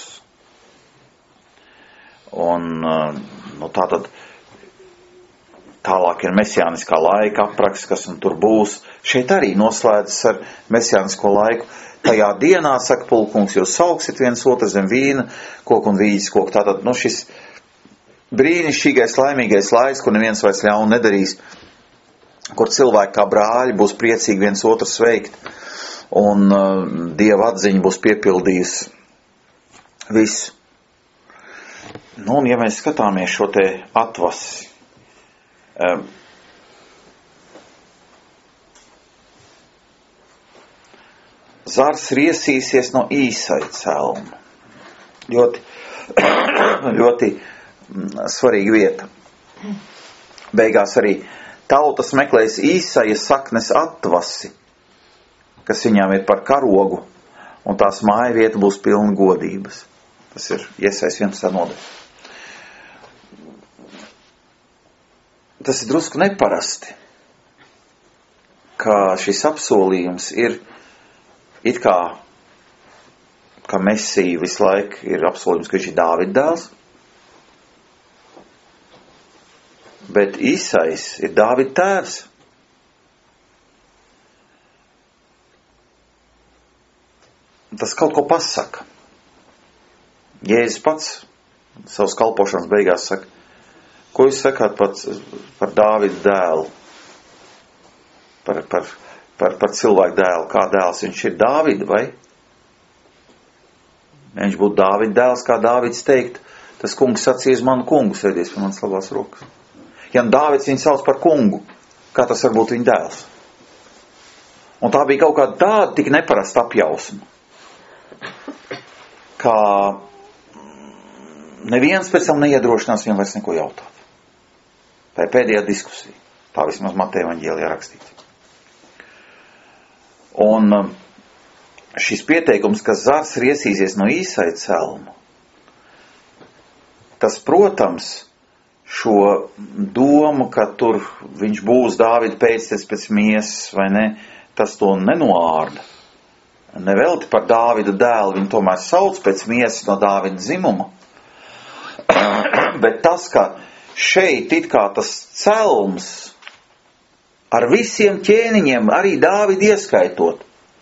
Un tātad tālāk ir mesijāniskā laika apraksts, kas un tur būs. Šeit arī noslēdzas ar mesijānisko laiku. Tajā dienā, saka pulkungs, jūs sauksit viens otru zem vīna, koku un vīģes koku. Tātad, šis brīnišķīgais, laimīgais laiks, kur neviens vairs ļaunu nedarīs, kur cilvēki kā brāļi būs priecīgi viens otru sveikt, un Dieva atziņa būs piepildījusi visu. Un ja mēs skatāmies šo te atvasi, zars riesīsies no Īsai cēluma. Ļoti svarīga vieta. Beigās arī tautas meklēs Īsaja saknes atvasi, kas viņām ir par karogu, un tās māja vieta būs pilna godības. Tas ir Iesajas 11. nodaļa. Tas ir drusku neparasti, ka šis apsolījums ir it kā Mesija visu laiku ir apsolījums, ka viņš ir Dāvida dēls. Bet Īsais ir Dāvida tēvs. Tas kaut ko pasaka. Jēzus pats savas kalpošanas beigās saka, ko jūs sakāt par Dāvida dēlu? Par cilvēku dēlu. Kā dēls viņš ir Dāvida, vai? Ja viņš būtu Dāvida dēls, kā Dāvids teikt, tas kungs sacīs manu kungu, sēdies pie manas labās rokas. Ja Dāvids viņu sauc par kungu, kā tas var būt viņa dēls? Un tā bija kaut kāda tāda tik neparasta apjausma, kā neviens pēc tam neiedrošinās viņam vairs neko jautāt. Tā ir pēdējā diskusija. Tā vismaz Mateja evaņģēlijā rakstīts. Un šis pieteikums, ka zars riesīsies no Īsai celma, tas, protams, šo domu, ka tur viņš būs Dāvida pēctecis pēc miesas, vai ne, tas to nenoārda. Nevelti par Dāvida dēlu viņu tomēr sauc pēc miesas no Dāvida dzimuma. Bet tas, ka šeit it kā tas celms ar visiem ķēniņiem, arī Dāvidu ieskaitot,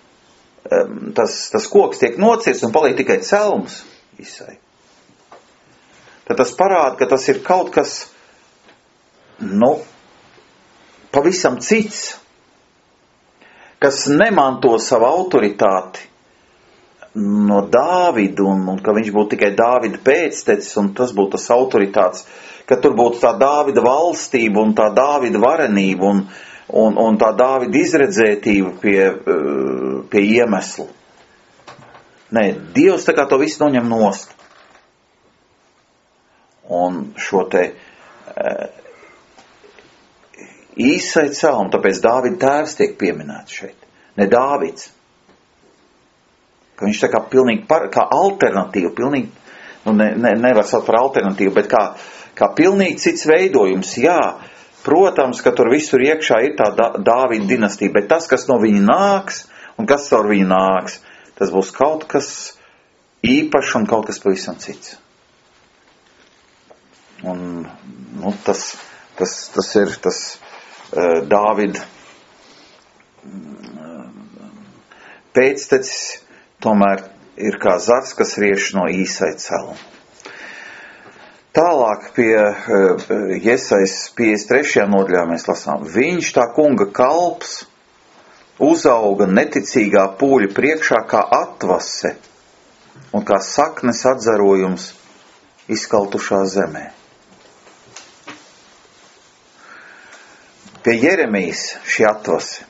tas koks tiek nocirsts un paliek tikai celms Īsai. Tad tas parāda, ka tas ir kaut kas, pavisam cits, kas nemanto savu autoritāti no Dāvida, un ka viņš būtu tikai Dāvida pēctecis, un tas būtu tas autoritāts, ka tur būtu tā Dāvida valstība un tā Dāvida varenība un tā Dāvida izredzētība pie iemesla. Nē, Dievs tā kā to visu noņem nost. Un šo te Īsai celmu, tāpēc Dāvida tēvs tiek pieminēts šeit, ne Dāvids. Ka viņš tā kā pilnīgi kā alternatīva, pilnīgi, nevar saukt par alternatīvu, bet kā pilnīgi cits veidojums. Jā, protams, ka tur visur iekšā ir tā Dāvida dinastija, bet tas, kas no viņa nāks un kas caur viņu nāks, tas būs kaut kas īpašs un kaut kas pavisam cits. Un tas ir tas Dāvida pēctecis, tomēr ir kā zars, kas rieš no Īsai celma. Tālāk pie Jesais 53. nodaļā mēs lasām. Viņš, tā kunga kalps, uzauga neticīgā pūļa priekšā kā atvase un kā saknes atzarojums izkaltušā zemē. Pie Jeremijas šī atvase.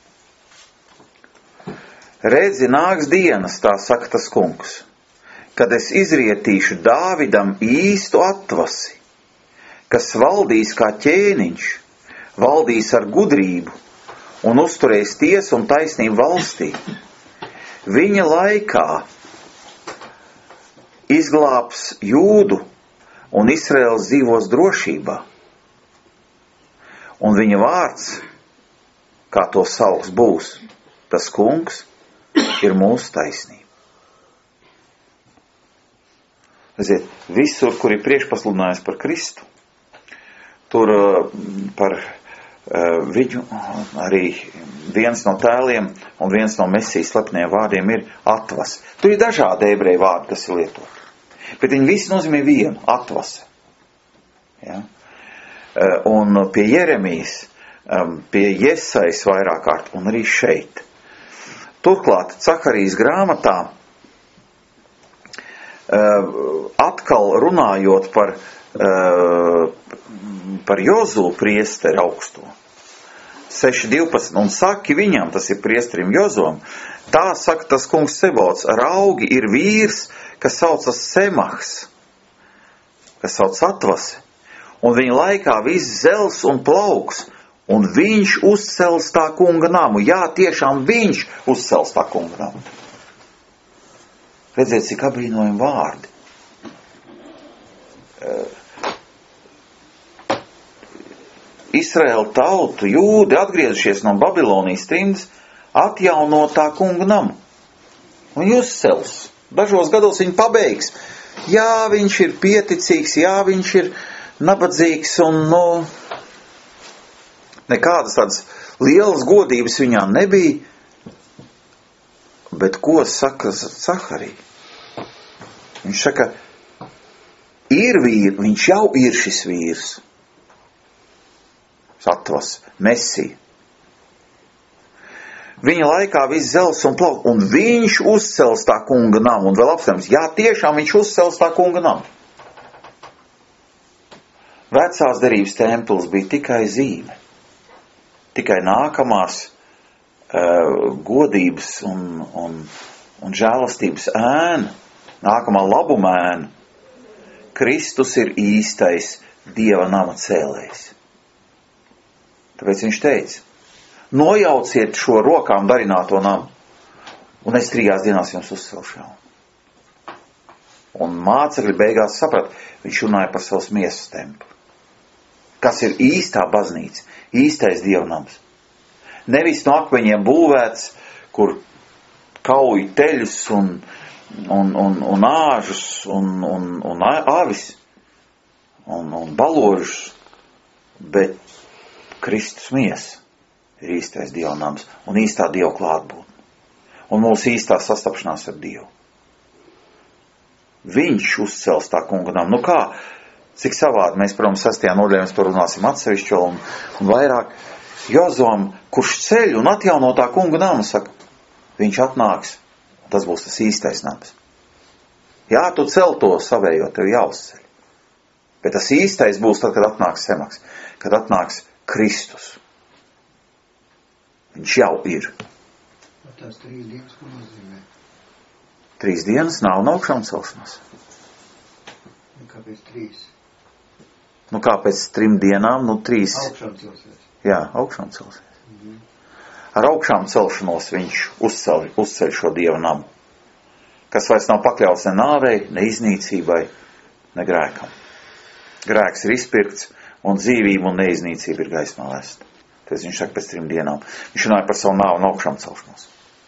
Redzi, nāks dienas, tā saka tas kungs, kad es izrietīšu Dāvidam īstu atvasi, kas valdīs kā ķēniņš, valdīs ar gudrību un uzturēs tiesu un taisnību valstī. Viņa laikā izglābs Jūdu un Izraels dzīvos drošībā. Un viņa vārds, kā to sauks, būs, tas kungs ir mūsu taisnība. Redziet, visur, kur ir priekšpasludinājums par Kristu, tur par viņu arī viens no tēliem un viens no Mesijas slepeniem vārdiem ir atvase. Tur ir dažādi ebreju vārdi, kas ir lietoti. Bet viņi visi nozīmē vienu, atvase. Ja? Un pie Jeremijas, pie Jesais vairāk kārt un arī šeit. Turklāt Cakarijas grāmatā atkal runājot par Jozu priesteri augsto. 6.12. Un saki viņam, tas ir priesterim Jozuam, tā saka tas kungs Sebaots, raugi ir vīrs, kas saucas Semahs, kas sauc atvase, un viņa laikā viss zels un plauks, un viņš uzcels tā kunga namu. Jā, tiešām viņš uzcels tā kunga namu. Redziet, cik abrīnojami vārdi. Izraēla tautu, jūdi atgriezušies no Babilonijas trimdas, atjauno tā kunga namu. Un uzcels. Dažos gados viņi pabeigs. Jā, viņš ir pieticīgs, jā, viņš ir nabadzīgs un, Nekādas tādas lielas godības viņā nebija. Bet ko saka Zaharija? Viņš saka, ir vīri, viņš jau ir šis vīrs. Atvas, Mesija. Viņa laikā viss zels un plauk, un viņš uzcels tā kunga namu, un vēl apstājums, jā, tiešām viņš uzcels tā kunga namu. Vecās derības templis bija tikai zīme, tikai nākamās godības un žēlastības ēna, nākamā labuma ēna. Kristus ir īstais Dieva nama cēlējs. Tāpēc viņš teica, nojauciet šo rokām darināto namu, un es 3 dienās jums uzcelšu jaunu. Un mācekļi beigās saprat, viņš runāja par savas miesas templi. Kas ir īstā baznīca, īstais dievnams. Nevis no akmeņiem būvēts, kur kauj teļus un āžus un avis un baložus, bet Kristus miesa ir īstais dievnams un īstā Dieva klātbūtne. Un mūsu īstā sastapšanās ar Dievu. Viņš uzcels tā kunga namu. Nu kā? Cik savādi mēs, protams, 6. nodaļā mēs par runāsim atsevišķo un vairāk. Jozuam, kurš ceļ un atjauno tā kunga namu, saka, viņš atnāks. Tas būs tas īstais nams. Jā, tu cel to savējo, tev jāuzceļ. Bet tas īstais būs tad, kad atnāks Semaks, kad atnāks Kristus. Viņš jau ir. Tās 3 dienas, ko nozīmē? 3 dienas nav augšām celšanās. Kāpēc 3? Nu kā pēc 3 dienām, 3. Augšām celsies. Jā, augšām celsies. Ar augšām celšanos viņš uzceļ šo Dieva namu, kas vairs nav pakļauts ne nāvei, ne iznīcībai, ne grēkam. Grēks ir izpirkts, un dzīvība un neiznīcība ir gaismā lesta. Tas viņš saka pēc 3 dienām. Viņš runāja par savu nāvu un augšām celšanos.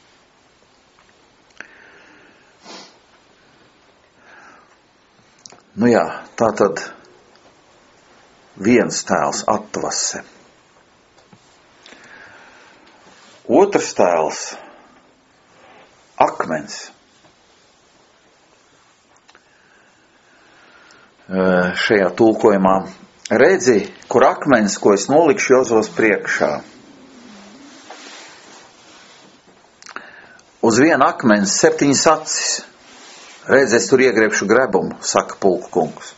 Nu jā, tā tad viens tēls atvase. Otrs tēls akmens. Šajā tulkojumā redzi, kur akmens, ko es nolikšu Jozos priekšā. Uz viena akmens 7 acis. Redzi, es tur iegriebšu grebumu, saka pulku kungs.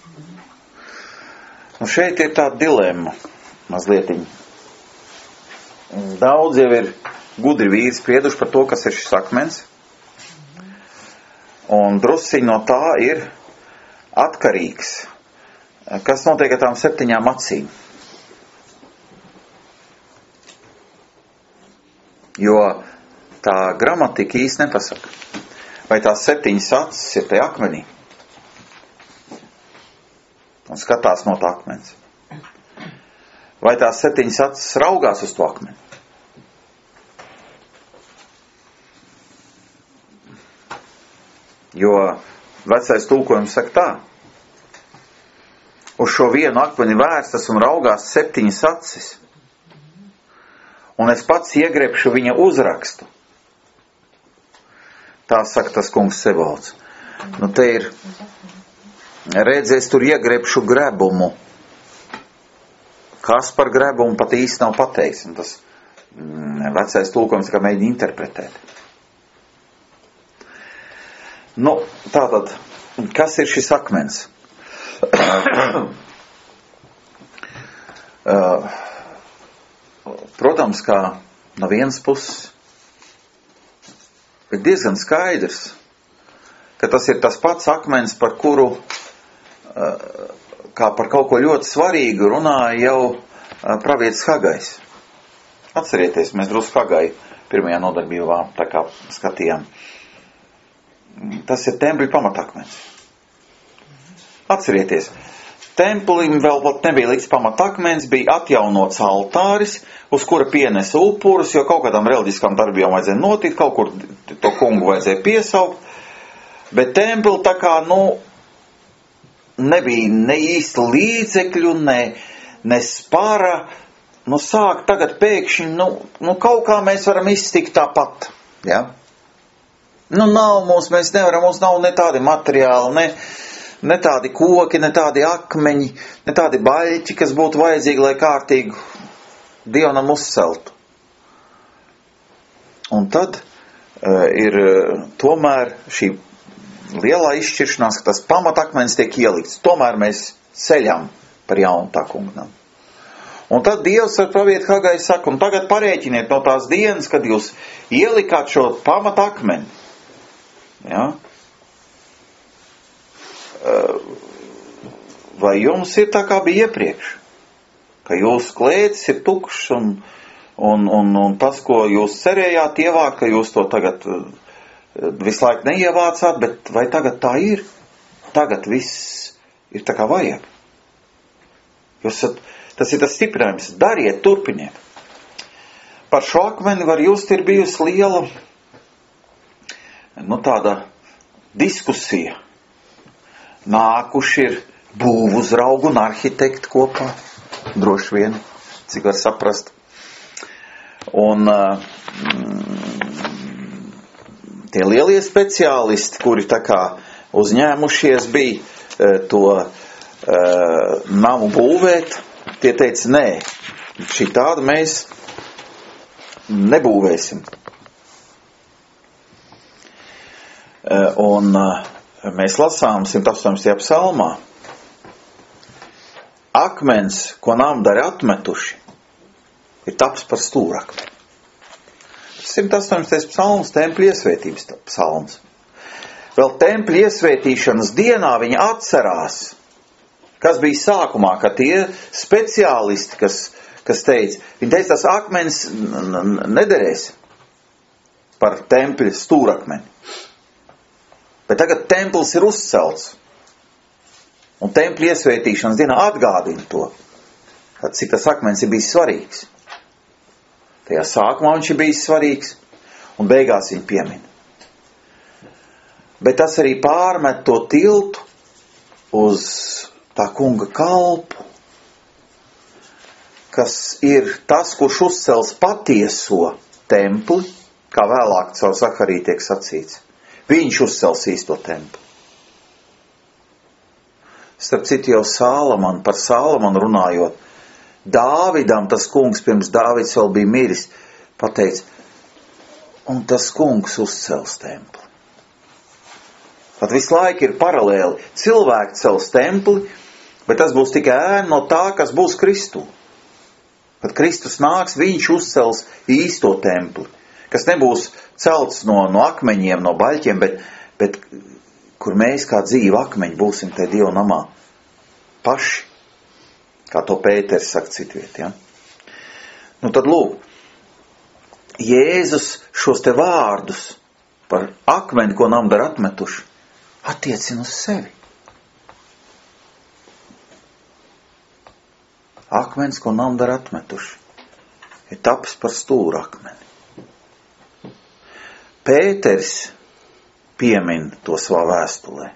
Nu šeit ir tāda dilemma mazlietiņa. Daudz jau ir gudri vīri sprieduši par to, kas ir šis akmens. Un drusciņ no tā ir atkarīgs. Kas notiek ar tām 7 acīm? Jo tā gramatika īsti nepasaka. Vai tās 7 acis ir tajā akmenī? Un skatās no tā akmens. Vai tās 7 acis raugās uz to akmeni? Jo vecais tulkojums saka tā. Uz šo vienu akmeni vērstas un raugās 7 acis. Un es pats iegriebšu viņa uzrakstu. Tā saka tas kungs Sebalds. Nu te ir, redz, es tur iegriebšu grebumu. Kas par grebumu pat īsti nav pateiks. Un tas vecais tulkojums kā mēģina interpretēt. Nu, tātad, kas ir šis akmens? Protams, kā no vienas puses ir diezgan skaidrs, ka tas ir tas pats akmens, par kuru kā par kaut ko ļoti svarīgu runāja jau pravietis Hagais. Atcerieties, mēs drusku Hagai 1. nodarbībā tā kā skatījām. Tas ir tempļa pamatakmens. Atcerieties, templim vēl pat nebija līdz pamatakmens, bija atjaunots altāris, uz kura pienesa upurus, jo kaut kādām reliģiskām darbībām vajadzēja notikt, kaut kur to kungu vajadzēja piesaukt, bet templi tā kā, nebija ne īsti līdzekļu, ne spara, sāk tagad pēkšņi, kaut kā mēs varam iztikt tāpat, ja? Mēs nevaram, mums nav ne tādi materiāli, ne tādi koki, ne tādi akmeņi, ne tādi baļķi, kas būtu vajadzīgi, lai kārtīgu dievnam uzceltu. Un tad ir tomēr šī lielā izšķiršanās, ka tas pamatakmenis tiek ielikts. Tomēr mēs ceļam par jaunu tā kungnam. Un tad Dievs ar pravietu Hagai saka, un tagad parēķiniet no tās dienas, kad jūs ielikāt šo pamatakmeni. Ja? Vai jums ir tā kā bija iepriekš? Ka jūsu klētis ir tukšs un tas, ko jūs cerējāt ievākt, ka jūs to tagad visu laiku neievācāt, bet vai tagad tā ir? Tagad viss ir tā kā vajag. Tas ir tas stiprinājums. Dariet, turpiniet. Par šo akmeni var just ir bijusi liela, tāda diskusija. Nākuši ir būvuzraugu un arhitekti kopā. Droši vien, cik var saprast. Un tie lielie speciālisti, kuri tā kā uzņēmušies bija to namu būvēt, tie teica, nē, šī tāda mēs nebūvēsim. Un mēs lasām 118. psalmā. Akmens, ko namdari atmetuši, ir taps par stūrakmeni. 118. psalms, tempļa iesvētības psalms. Vēl tempļa iesvētīšanas dienā viņi atcerās, kas bija sākumā, ka tie speciālisti, kas teica, viņi teica, tas akmens nederēs par tempļa stūrakmeni. Bet tagad templis ir uzcelts. Un tempļa iesvētīšanas dienā atgādina to, cik tas akmens ir bijis svarīgs. Tajā sākumā viņš ir bijis svarīgs, un beigās viņu piemin. Bet tas arī pārmet to tiltu uz tā kunga kalpu, kas ir tas, kurš uzcels patieso templi, kā vēlāk caur Zahariju tiek sacīts. Viņš uzcels īsto templi. Starp citu jau par Sālamanu runājot, Dāvidam tas kungs, pirms Dāvids vēl bija miris, pateica, un tas kungs uzcels templi. Pat visu laiku ir paralēli. Cilvēki cels templi, bet tas būs tikai ēna no tā, kas būs Kristū. Kad Kristus nāks, viņš uzcels īsto templi, kas nebūs celts no akmeņiem, no baļķiem, bet kur mēs kā dzīvi akmeņi būsim te Dieva namā paši, kā to Pēters saka citviet, ja? Tad lūk, Jēzus šos te vārdus par akmeni, ko namdari atmetuši, attiecina uz sevi. Akmens, ko namdari atmetuši, ir tapis par stūra akmeni. Pēters piemin to savā vēstulē.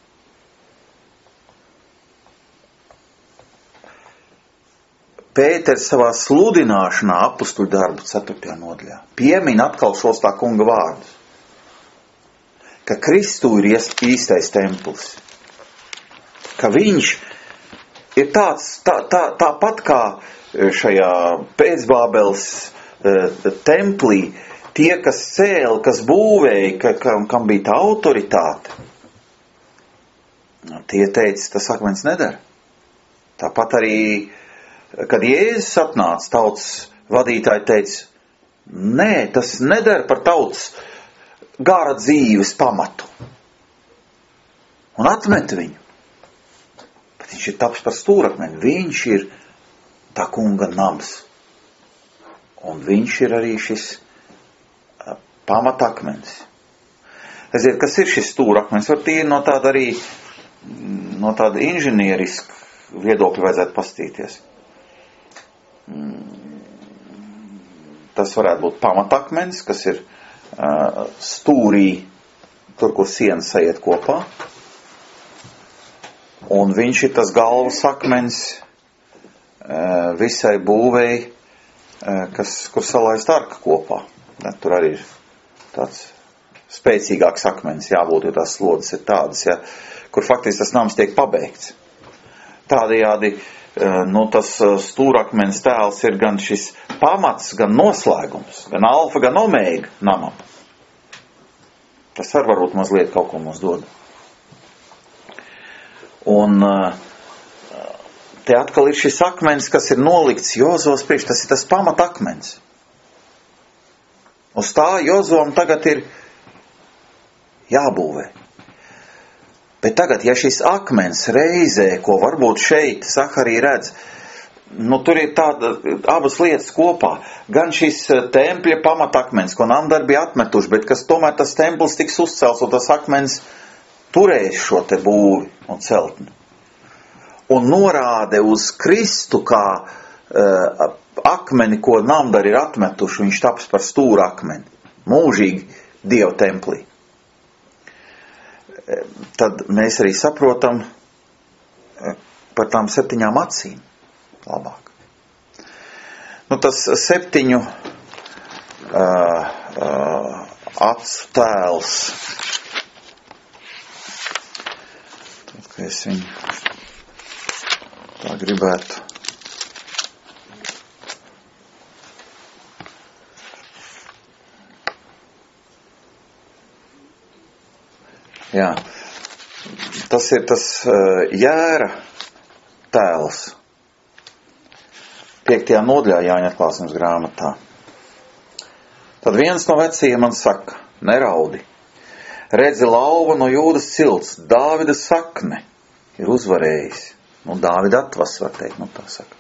Pēters savā sludināšanā apustuļu darbu 4. nodaļā piemin atkal šos tā kunga vārdus, ka Kristū ir īstais templis, ka viņš ir tāpat kā šajā pēcbābeles templī, tie, kas cēla, kas būvēja, kam bija tā autoritāte, tie teica, tas akmens nedara. Tāpat arī, kad Jēzus atnāca, tautas vadītāji teica, nē, tas nedara par tautas gara dzīves pamatu. Un atmet viņu. Bet viņš ir taps par stūrakmeni. Viņš ir tā kunga nams. Un viņš ir arī šis pamatakmens. Redziet, kas ir šis stūrakmens? Var tīri no tāda arī, no tāda inženieriska viedokļa vajadzētu pastīties. Tas varētu būt pamatakmens, kas ir stūrī, tur, kur sienas aiziet kopā. Un viņš ir tas galvas akmens visai būvēji, kur salaist arka kopā. Tur arī ir tāds spēcīgāks akmens jābūt, jo tās slodes ir tādas, ja, kur faktiski tas nams tiek pabeigts. Tādējādi, tas stūrakmens tēls ir gan šis pamats, gan noslēgums, gan alfa, gan omēga namam. Tas arī varbūt mazliet kaut ko mums dod. Un te atkal ir šis akmens, kas ir nolikts Jozos priekš, tas ir tas pamatakmens. Uz tā Jozovam tagad ir jābūvē. Bet tagad, ja šis akmens reizē, ko varbūt šeit Zaharija redz, tur ir tāda abas lietas kopā. Gan šis tempļa pamatakmens, ko namdarbi bija atmetuši, bet kas tomēr tas templis tiks uzcelts, un tas akmens turēs šo te būvi un celtni. Un norāde uz Kristu kā akmeni, ko namdari ir atmetuši, viņš taps par stūra akmeni, mūžīgi Dieva templī. Tad mēs arī saprotam par tām 7 acīm labāk. Tas 7 acu tēls. Tad, ka es viņu tā gribētu. Jā, tas ir tas jēra tēls. 5. nodaļā Jāņa atklāsmes grāmatā. Tad viens no vecajiem man saka, neraudi. Redzi, lauva no Jūdas cilts, Dāvida sakne ir uzvarējis. Dāvida atvas, var teikt, tā saka.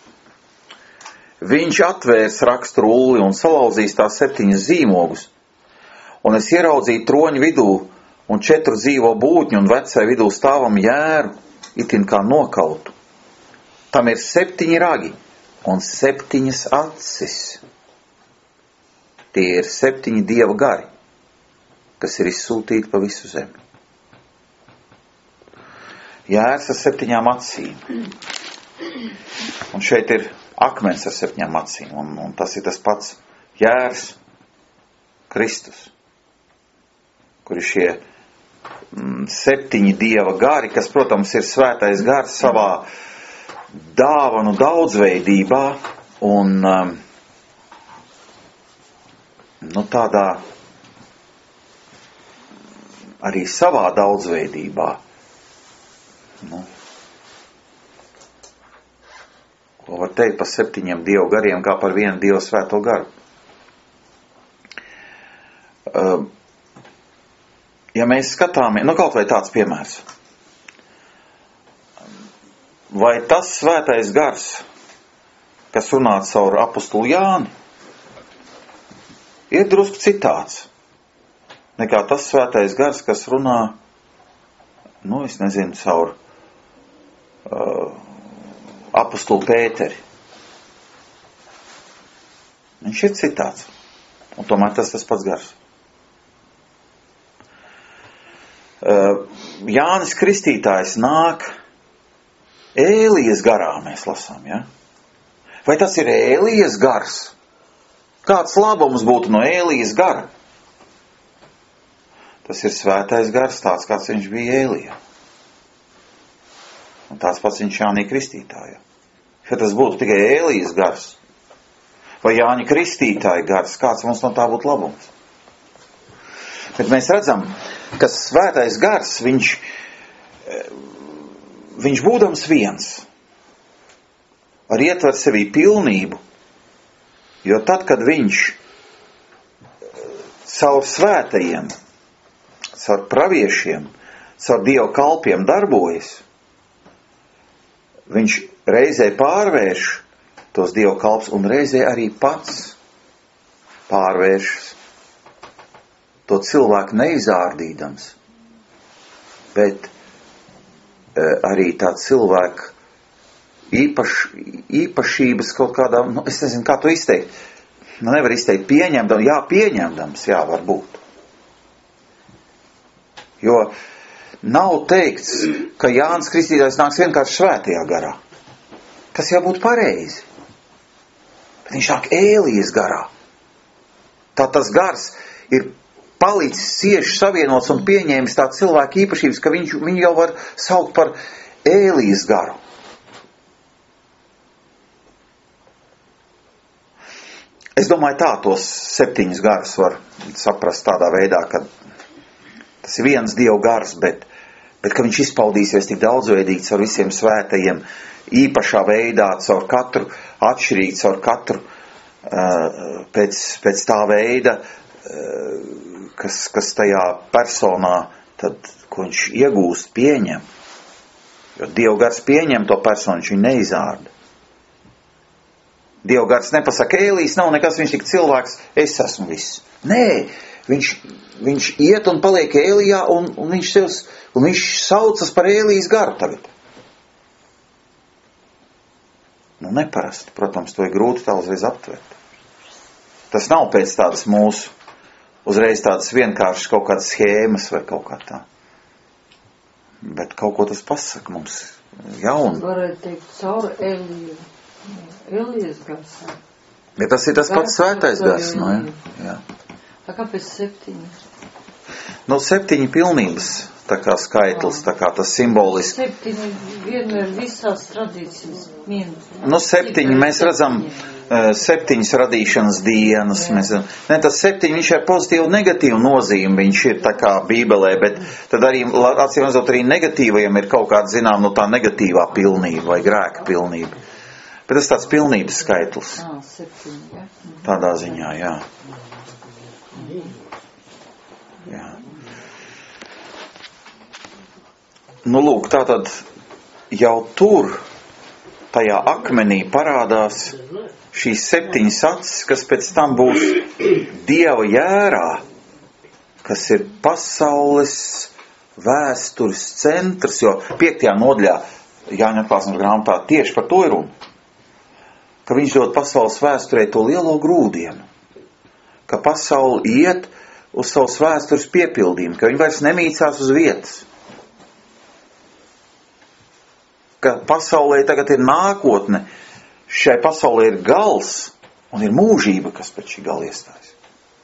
Viņš atvērs rakstu rulli un salauzīs tās 7 zīmogus. Un es ieraudzīju troņu vidū un 4 dzīvo būtņu un vecai vidū stāvam jēru, itin kā nokautu. Tam ir 7 ragi un 7 acis. Tie ir 7 Dieva gari, kas ir izsūtīti pa visu zemi. Jērs ar 7 acīm. Un šeit ir akmens ar 7 acīm. Un tas ir tas pats jērs, Kristus, kur ir šie 7 Dieva gari, kas, protams, ir svētais gars savā dāvanu daudzveidībā un tādā arī savā daudzveidībā. Ko var teikt par 7 Dieva gariem, kā par vienu Dieva svēto garu? Ja mēs skatāmies, kaut vai tāds piemērs. Vai tas svētais gars, kas runāts caur apostulu Jāni, ir drusku citāds nekā tas svētais gars, kas runā, caur apostulu Pēteri. Viņš ir citāds. Un tomēr tas pats gars. Jānis Kristītājs nāk Ēlijas garā, mēs lasām, ja? Vai tas ir Ēlijas gars? Kāds labums būtu no Ēlijas gara? Tas ir svētais gars, tāds kāds viņš bija Ēlijā. Un tāds pats viņš Jānī Kristītājā. Ja tas būtu tikai Ēlijas gars, vai Jāņa Kristītāja gars, kāds mums no tā būtu labums? Bet mēs redzam, ka svētais gars, viņš būdams viens, var ietvert sevī pilnību, jo tad, kad viņš caur svētajiem, caur praviešiem, caur Dieva kalpiem darbojas, viņš reizē pārvērš tos Dieva kalpus un reizē arī pats pārvēršas. To cilvēku neizārdīdams, bet arī tā cilvēka īpašības kaut kādā, es nezinu, kā to izteikt. Nevar izteikt pieņemdams, pieņemdams, varbūt. Jo nav teikts, ka Jānis Kristītājs nāks vienkārši svētajā garā. Tas jābūt pareizi. Viņš nāk Ēlijas garā. Tā tas gars ir palicis cieši savienots un pieņēmis tā cilvēka īpašības, ka viņu jau var saukt par Ēlijas garu. Es domāju, tā tos 7 garus var saprast tādā veidā, ka tas ir viens Dievu gars, bet ka viņš izpaudīsies tik daudzveidīgi caur visiem svētajiem, īpašā veidā, caur katru atšķirīgi, caur katru pēc tā veida, kas tajā personā, tad, ko viņš iegūst, pieņem. Jo Dievu gars pieņem to personu, viņš viņu neizārda. Dievu gars nepasaka, Ēlijs nav nekas, viņš tik cilvēks, es esmu viss. Nē, viņš iet un paliek Ēlijā, un viņš saucas par Ēlijas garu tagad. Nu, neparasti, protams, to ir grūti tā uzreiz aptvert. Tas nav pēc tādas mūsu, uzreiz tādas vienkāršas kaut kādas schēmas vai kaut kā tā. Bet kaut ko tas pasaka mums jaunu. Varētu teikt, caur Ēliju. Ēlijas gars. Bet tas ir tas pats svētais gars, no, jā. Tā kāpēc 7? Nu, 7 pilnības, tā kā skaitlis, tā kā tas simboliski. 7 vienmēr visās tradīcijas. Nu, 7 mēs redzam 7 radīšanas dienas. Ne, tas 7, viņš ir pozitīvu un negatīvu nozīmi, viņš ir tā kā Bībelē, bet tad arī, acīm redzot, arī negatīvajam ir kaut kāda, zinām, no tā negatīvā pilnība vai grēka pilnība. Bet tas tāds pilnības skaitlis. 7, ja? Tādā ziņā, jā. Jā. Nu, lūk, tātad jau tur, tajā akmenī parādās šīs 7 acis, kas pēc tam būs Dieva jērā, kas ir pasaules vēstures centrs, jo 5. nodaļā Jāņa atklāsmes grāmatā tieši par to ir runa. Ka viņš dod pasaules vēsturē to lielo grūdienu, ka pasaule iet uz savas vēstures piepildījumu, ka viņi vairs nemīcās uz vietas, ka pasaulē tagad ir nākotne, šai pasaulē ir gals un ir mūžība, kas pēc šī gala iestājas.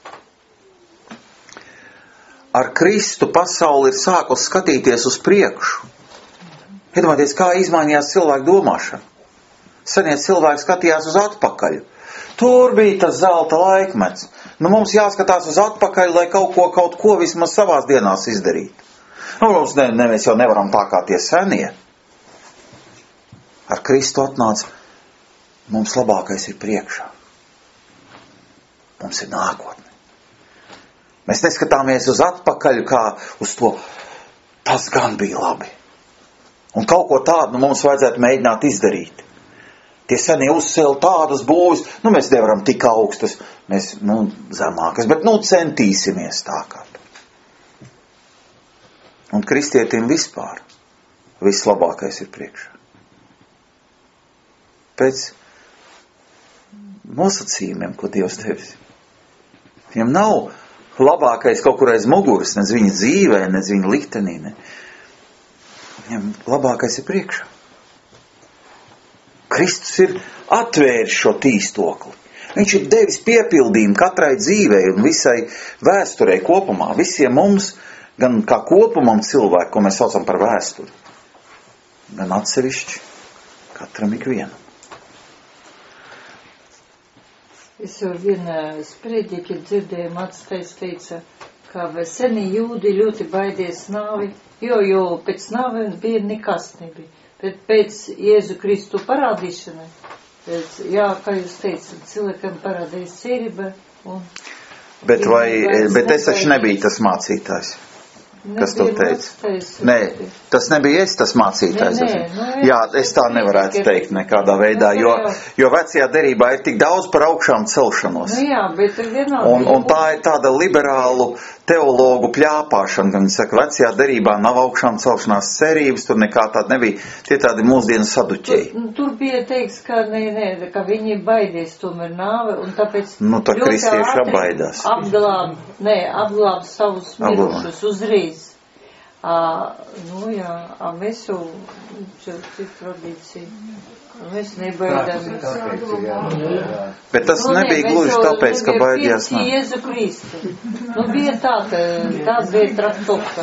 Ar Kristu pasauli ir sākus skatīties uz priekšu. Iedomājieties, kā izmainījās cilvēku domāšana. Senie cilvēki skatījās uz atpakaļ. Tur bija tas zelta laikmets. Nu, mums jāskatās uz atpakaļ, lai kaut ko vismaz savās dienās izdarītu. Nu, mums mēs jau nevaram tā kā tie senie. Ar Kristu atnāca, mums labākais ir priekšā. Mums ir nākotne. Mēs neskatāmies uz atpakaļ kā uz to, tas gan bija labi. Un kaut ko tādu mums vajadzētu mēģināt izdarīt. Tie senie uzcēla tādas būvis, nu mēs nevaram tik augstas, mēs, zemākas, bet, centīsimies tā kā. Un kristietim vispār vislabākais ir priekšā. Pēc nosacījumiem, ko Dievs devis. Viņam nav labākais kaut kur aiz muguras, nec viņa dzīvē, nec viņa liktenī, ne. Viņam labākais ir priekšā. Kristus ir atvēris šo tīstokli. Viņš ir devis piepildījumu katrai dzīvei un visai vēsturei kopumā. Visiem mums, gan kā kopumam cilvēku, ko mēs saucam par vēsturi, gan atsevišķi katram ikvienam. Es jau vienā sprediķi dzirdēju, Mats teica, ka seni jūdi ļoti baidies nāvi, jo pēc nāves bija nekas nebija. Bet pēc Jēzu Kristu parādīšana, kā jūs teicat, cilvēkam parādīs cerība un... Bet es taču nebija tas mācītājs, kas to teica. Nē, tas nebija es tas mācītājs. Jā, es tā nevarētu teikt nekādā veidā, jo vecajā derībā ir tik daudz par augšām celšanos. Jā, bet vienalga. Un tā ir tāda liberālu teologu pļāpāšana, ka viņi saka, vecajā derībā nav augšām celšanās cerības, tur nekā tāda nebija. Tie tādi mūsdienu saduķēji. Tur bija teiks, ka ka viņi baidies tomēr nāve, un tāpēc tā kristieši apbaidās. Apglāb savus mirušus uzreiz. Nu jā, mēs jau citu tradīciju. Mēs nebaidāmies. Bet tas nebija gluži tāpēc, ka baidījās nākt. Jēzu Kristu. Nu, bija tā bija traktoka.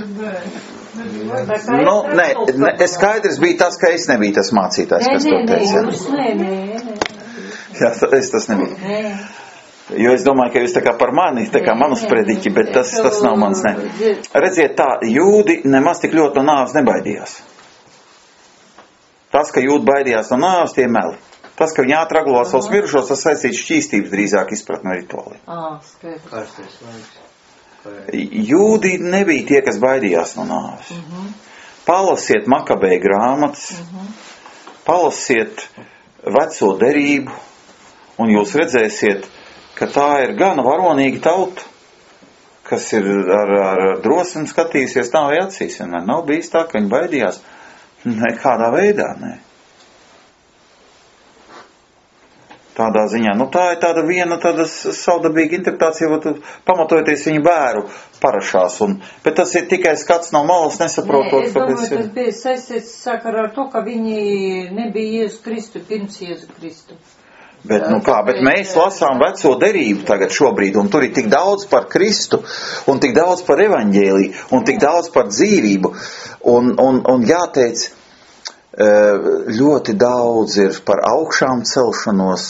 Skaidrs bija tas, ka es nebiju tas mācītājs, kas to teica. Nē. Jā, es tas nebiju. Nē. Jo es domāju, ka jūs tā kā par mani, tā kā manus prediķi, bet tas nav mans, ne. Redziet tā, jūdi nemaz tik ļoti no nāves nebaidījās. Tas, ka jūdi baidījās no nāves, tie meli. Tas, ka viņi ātragulā savus mirušos, tas saistīts šķīstības drīzāk izpratni no rituāliem. Jūdi nebija tie, kas baidījās no nāves. Palasiet Makabēju grāmatas, palasiet veco derību, un jūs redzēsiet, ka tā ir gana varonīga tauta, kas ir ar drosmi skatījusies nāvei acīs. Nav bijis tā, ka viņi baidījās. Nekādā veidā, nē. Tādā ziņā, tā ir tāda viena tāda savdabīga interpretācija, pamatojoties viņu vēru parašās, bet tas ir tikai skats no malas, nesaprotot, es domāju, tas bija saistīts sakarā ar to, ka viņi nebija Jēzu Kristu pirms Jēzu Kristu. Bet, bet mēs lasām veco derību tagad šobrīd, un tur ir tik daudz par Kristu, un tik daudz par evaņģēliju, un tik daudz par dzīvību, un jāteic, ļoti daudz ir par augšām celšanos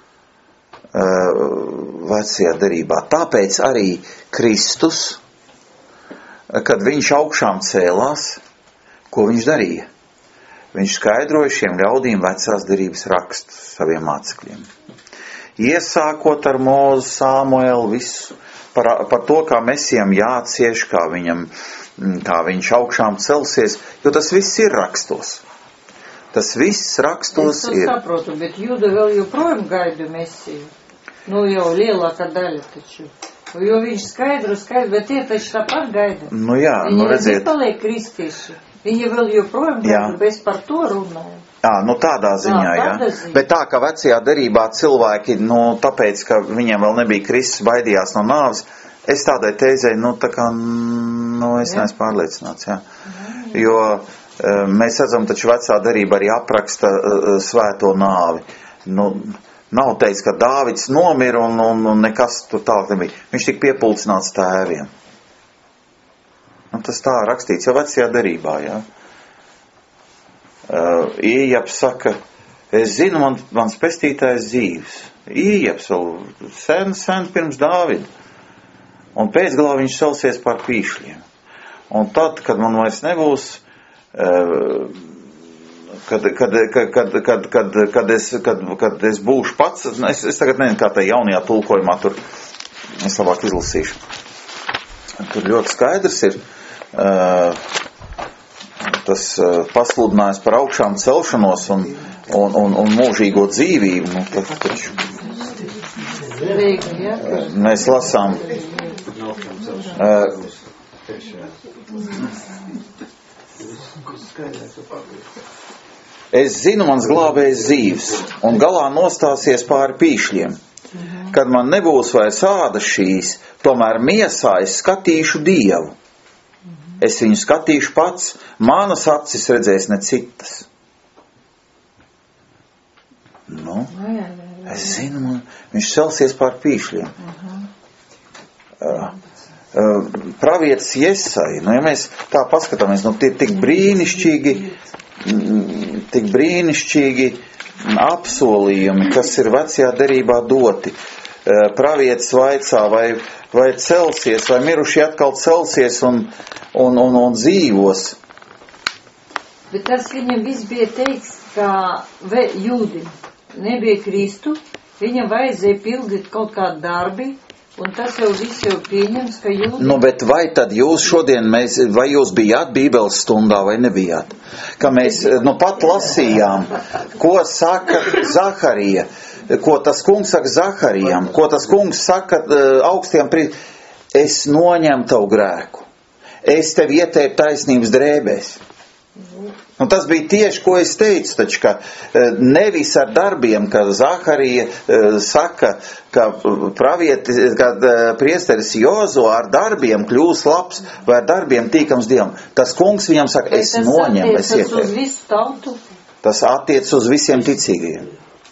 vecajā derībā. Tāpēc arī Kristus, kad viņš augšām cēlās, ko viņš darīja? Viņš skaidroja šiem ļaudīm vecās derības rakstus saviem mācekļiem. Iesākot ar Mūzu, Samuelu, visu par to, kā Mesijam jācieš, kā viņš augšām celsies, jo tas viss ir rakstos. Tas viss rakstos ir. Es to saprotu, bet Jūda vēl joprojām gaida Mesiju. Jau lielākā daļa taču. Jo viņš skaidro, bet tie taču tāpat gaida. Jā, redziet. Viņi nepaliek kristieši. Viņi vēl joprojām gaida, bez par to runāja. Tādā ziņā, jā. Bet tā, ka vecajā derībā cilvēki, tāpēc, ka viņiem vēl nebija Kristus, baidījās no nāves, es tādai teizei, es neesmu pārliecināts, jā. Jo mēs redzam, taču vecā derība arī apraksta svēto nāvi. Nav teiks, ka Dāvids nomira un nekas tur tālāk nebija. Viņš tik piepulcināts tēviem. Tas tā rakstīts jau vecajā derībā, jā. Iejaps saka, es zinu, mans pestītājs dzīves. Iejaps vēl sen pirms Dāvida. Un pēcgalā viņš celsies pār pīšļiem. Un tad, kad man vairs nebūs, kad es būšu pats, es tagad nezinu, kā tā jaunajā tulkojumā tur, es labāk izlasīšu. Tur ļoti skaidrs ir tas pasludinājums par augšām celšanos un mūžīgo dzīvību. Taču mēs lasām es zinu, mans glābējs dzīves, un galā nostāsies pāri pīšļiem. Kad man nebūs vairs ādas šīs, tomēr miesā es skatīšu Dievu. Es viņu skatīšu pats, manas acis redzēs ne citas. Es zinu, viņš celsies pār pīšļiem. Pravietis Jesai, ja mēs tā paskatāmies, tie ir tik brīnišķīgi apsolījumi, kas ir vecajā derībā doti. Pravietis vaicā, vai celsies, vai mirušie atkal celsies un dzīvos. Bet tas viņam viss bija teiks, ka jūdim nebija Kristu, viņam vajadzēja pildīt kaut kādu darbi, un tas jau viss jau pieņems, ka jūdim... Bet vai tad jūs šodien, vai jūs bijāt Bībeles stundā vai nebijāt? Ka mēs pat lasījām, ko saka Zaharija, ko tas kungs saka Zaharijam, ko tas kungs saka augstiem es noņemu tavu grēku. Es tev ietēju taisnības drēbēs. Nu, tas bija tieši, ko es teicu, taču, ka nevis ar darbiem, ka Zaharija saka, ka priesteris Jozo ar darbiem kļūs labs, vai ar darbiem tīkams Dievam. Tas kungs viņam saka, es noņemu, es ieteiktu. Tas attiec uz visiem ticīgajiem.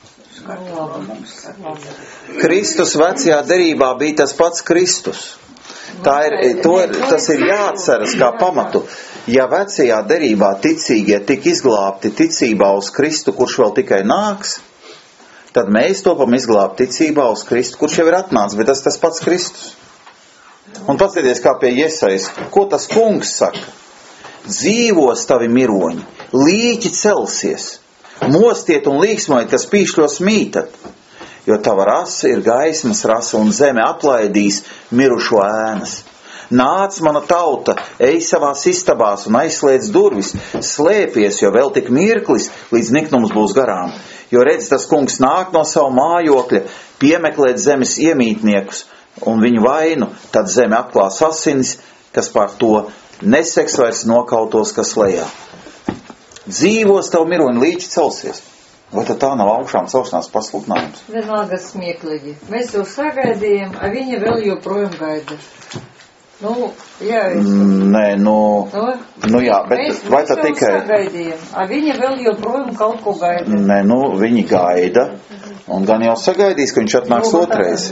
Kristus vecajā derībā bija tas pats Kristus. Tas ir jāatceras kā pamatu. Ja vecajā derībā ticīgie tika izglābti ticībā uz Kristu, kurš vēl tikai nāks, tad mēs topam izglābt ticībā uz Kristu, kurš jau ir atnācis, bet tas pats Kristus. Un paskatieties, kā pie Jesajas, ko tas kungs saka? Dzīvos tavi miroņi, līķi celsies, mostiet un līksmojiet, kas pīšļos mītat, jo tava rasa ir gaismas rasa un zeme aplaidīs mirušo ēnas. Nāc, mana tauta, ej savās istabās un aizslēdz durvis, slēpies, jo vēl tik mirklis, līdz niknums būs garām. Jo redz, tas kungs nāk no savu mājokļa, piemeklēt zemes iemītniekus un viņu vainu, tad zeme atklās asinis, kas pār to neseks vairs nokautos, kas lejā. Dzīvos tavu miroņu, līķi celsies. Vai tad tā nav augšām celšanās pasludinājums? Vienalga smieklīgi. Mēs jau sagaidījām, a viņa vēl joprojām gaida. Jā, Nē, jā, bet vai tā tikai... Mēs jau sagaidījām, a viņa vēl joprojām kaut ko gaida. Nē, viņi gaida, un gan jau sagaidīs, ka viņš atnāks otrais.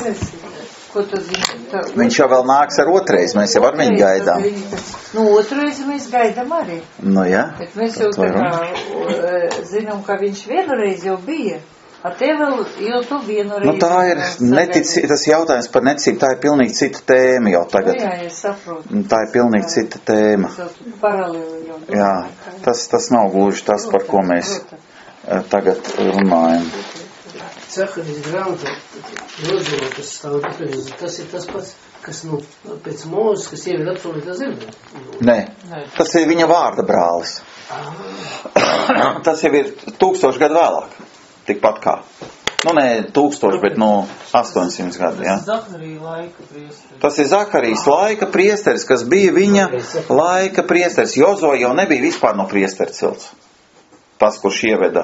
Viņš jau vēl nāks ar otrais, mēs jau ar viņu gaidām. Otrais mēs gaidām arī. Jā. Bet mēs jau tā kā zinām, ka viņš vienreiz jau bija. A te vēl jau tu vienreiz. Tā ir tas jautājums par neticību, tā ir pilnīgi cita tēma jau tagad. Jā, es saprotu. Tā ir pilnīgi cita tēma. Paralēli jau. Jā, tas nav gluži tas, par ko mēs tagad runājam. Zaharijas grāmata, Jozo, kas stāv Bibelē, tas ir tas pats, kas pēc Mūzes, kas ieved apsolītā zemē. Nē, tas ir viņa vārda brālis. Tas jau ir 1000 gadu vēlāk. Tikpat kā. 1000, bet 800 gadu, jā. Tas ir Zaharijas laika priesteris, kas bija viņa laika priesteris. Jozo jau nebija vispār no priestera cilts. Tas, kurš ieveda.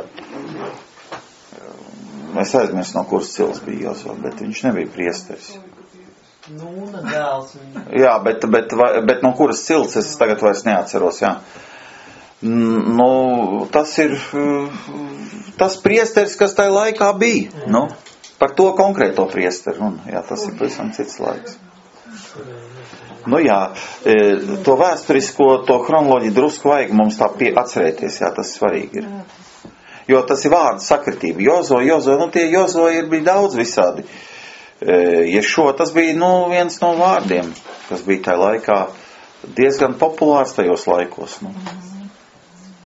Es aizmirstu, no kuras cilts bija Jozo, bet viņš nebija priesteris. Jā, bet no kuras cilts es tagad vairs neatceros, jā. Tas ir tas priesteris, kas tajā laikā bija. Par to konkrēto priesteru. Jā, tas ir pavisam cits laiks. To vēsturisko, to chronoloģiju drusku vajag mums tā atcerēties, jā, tas svarīgi ir. Jo tas ir vārdu sakritība. Jozo, tie Jozo bija daudz visādi. Ješo, tas bija, viens no vārdiem, kas bija tajā laikā diezgan populārs tajos laikos,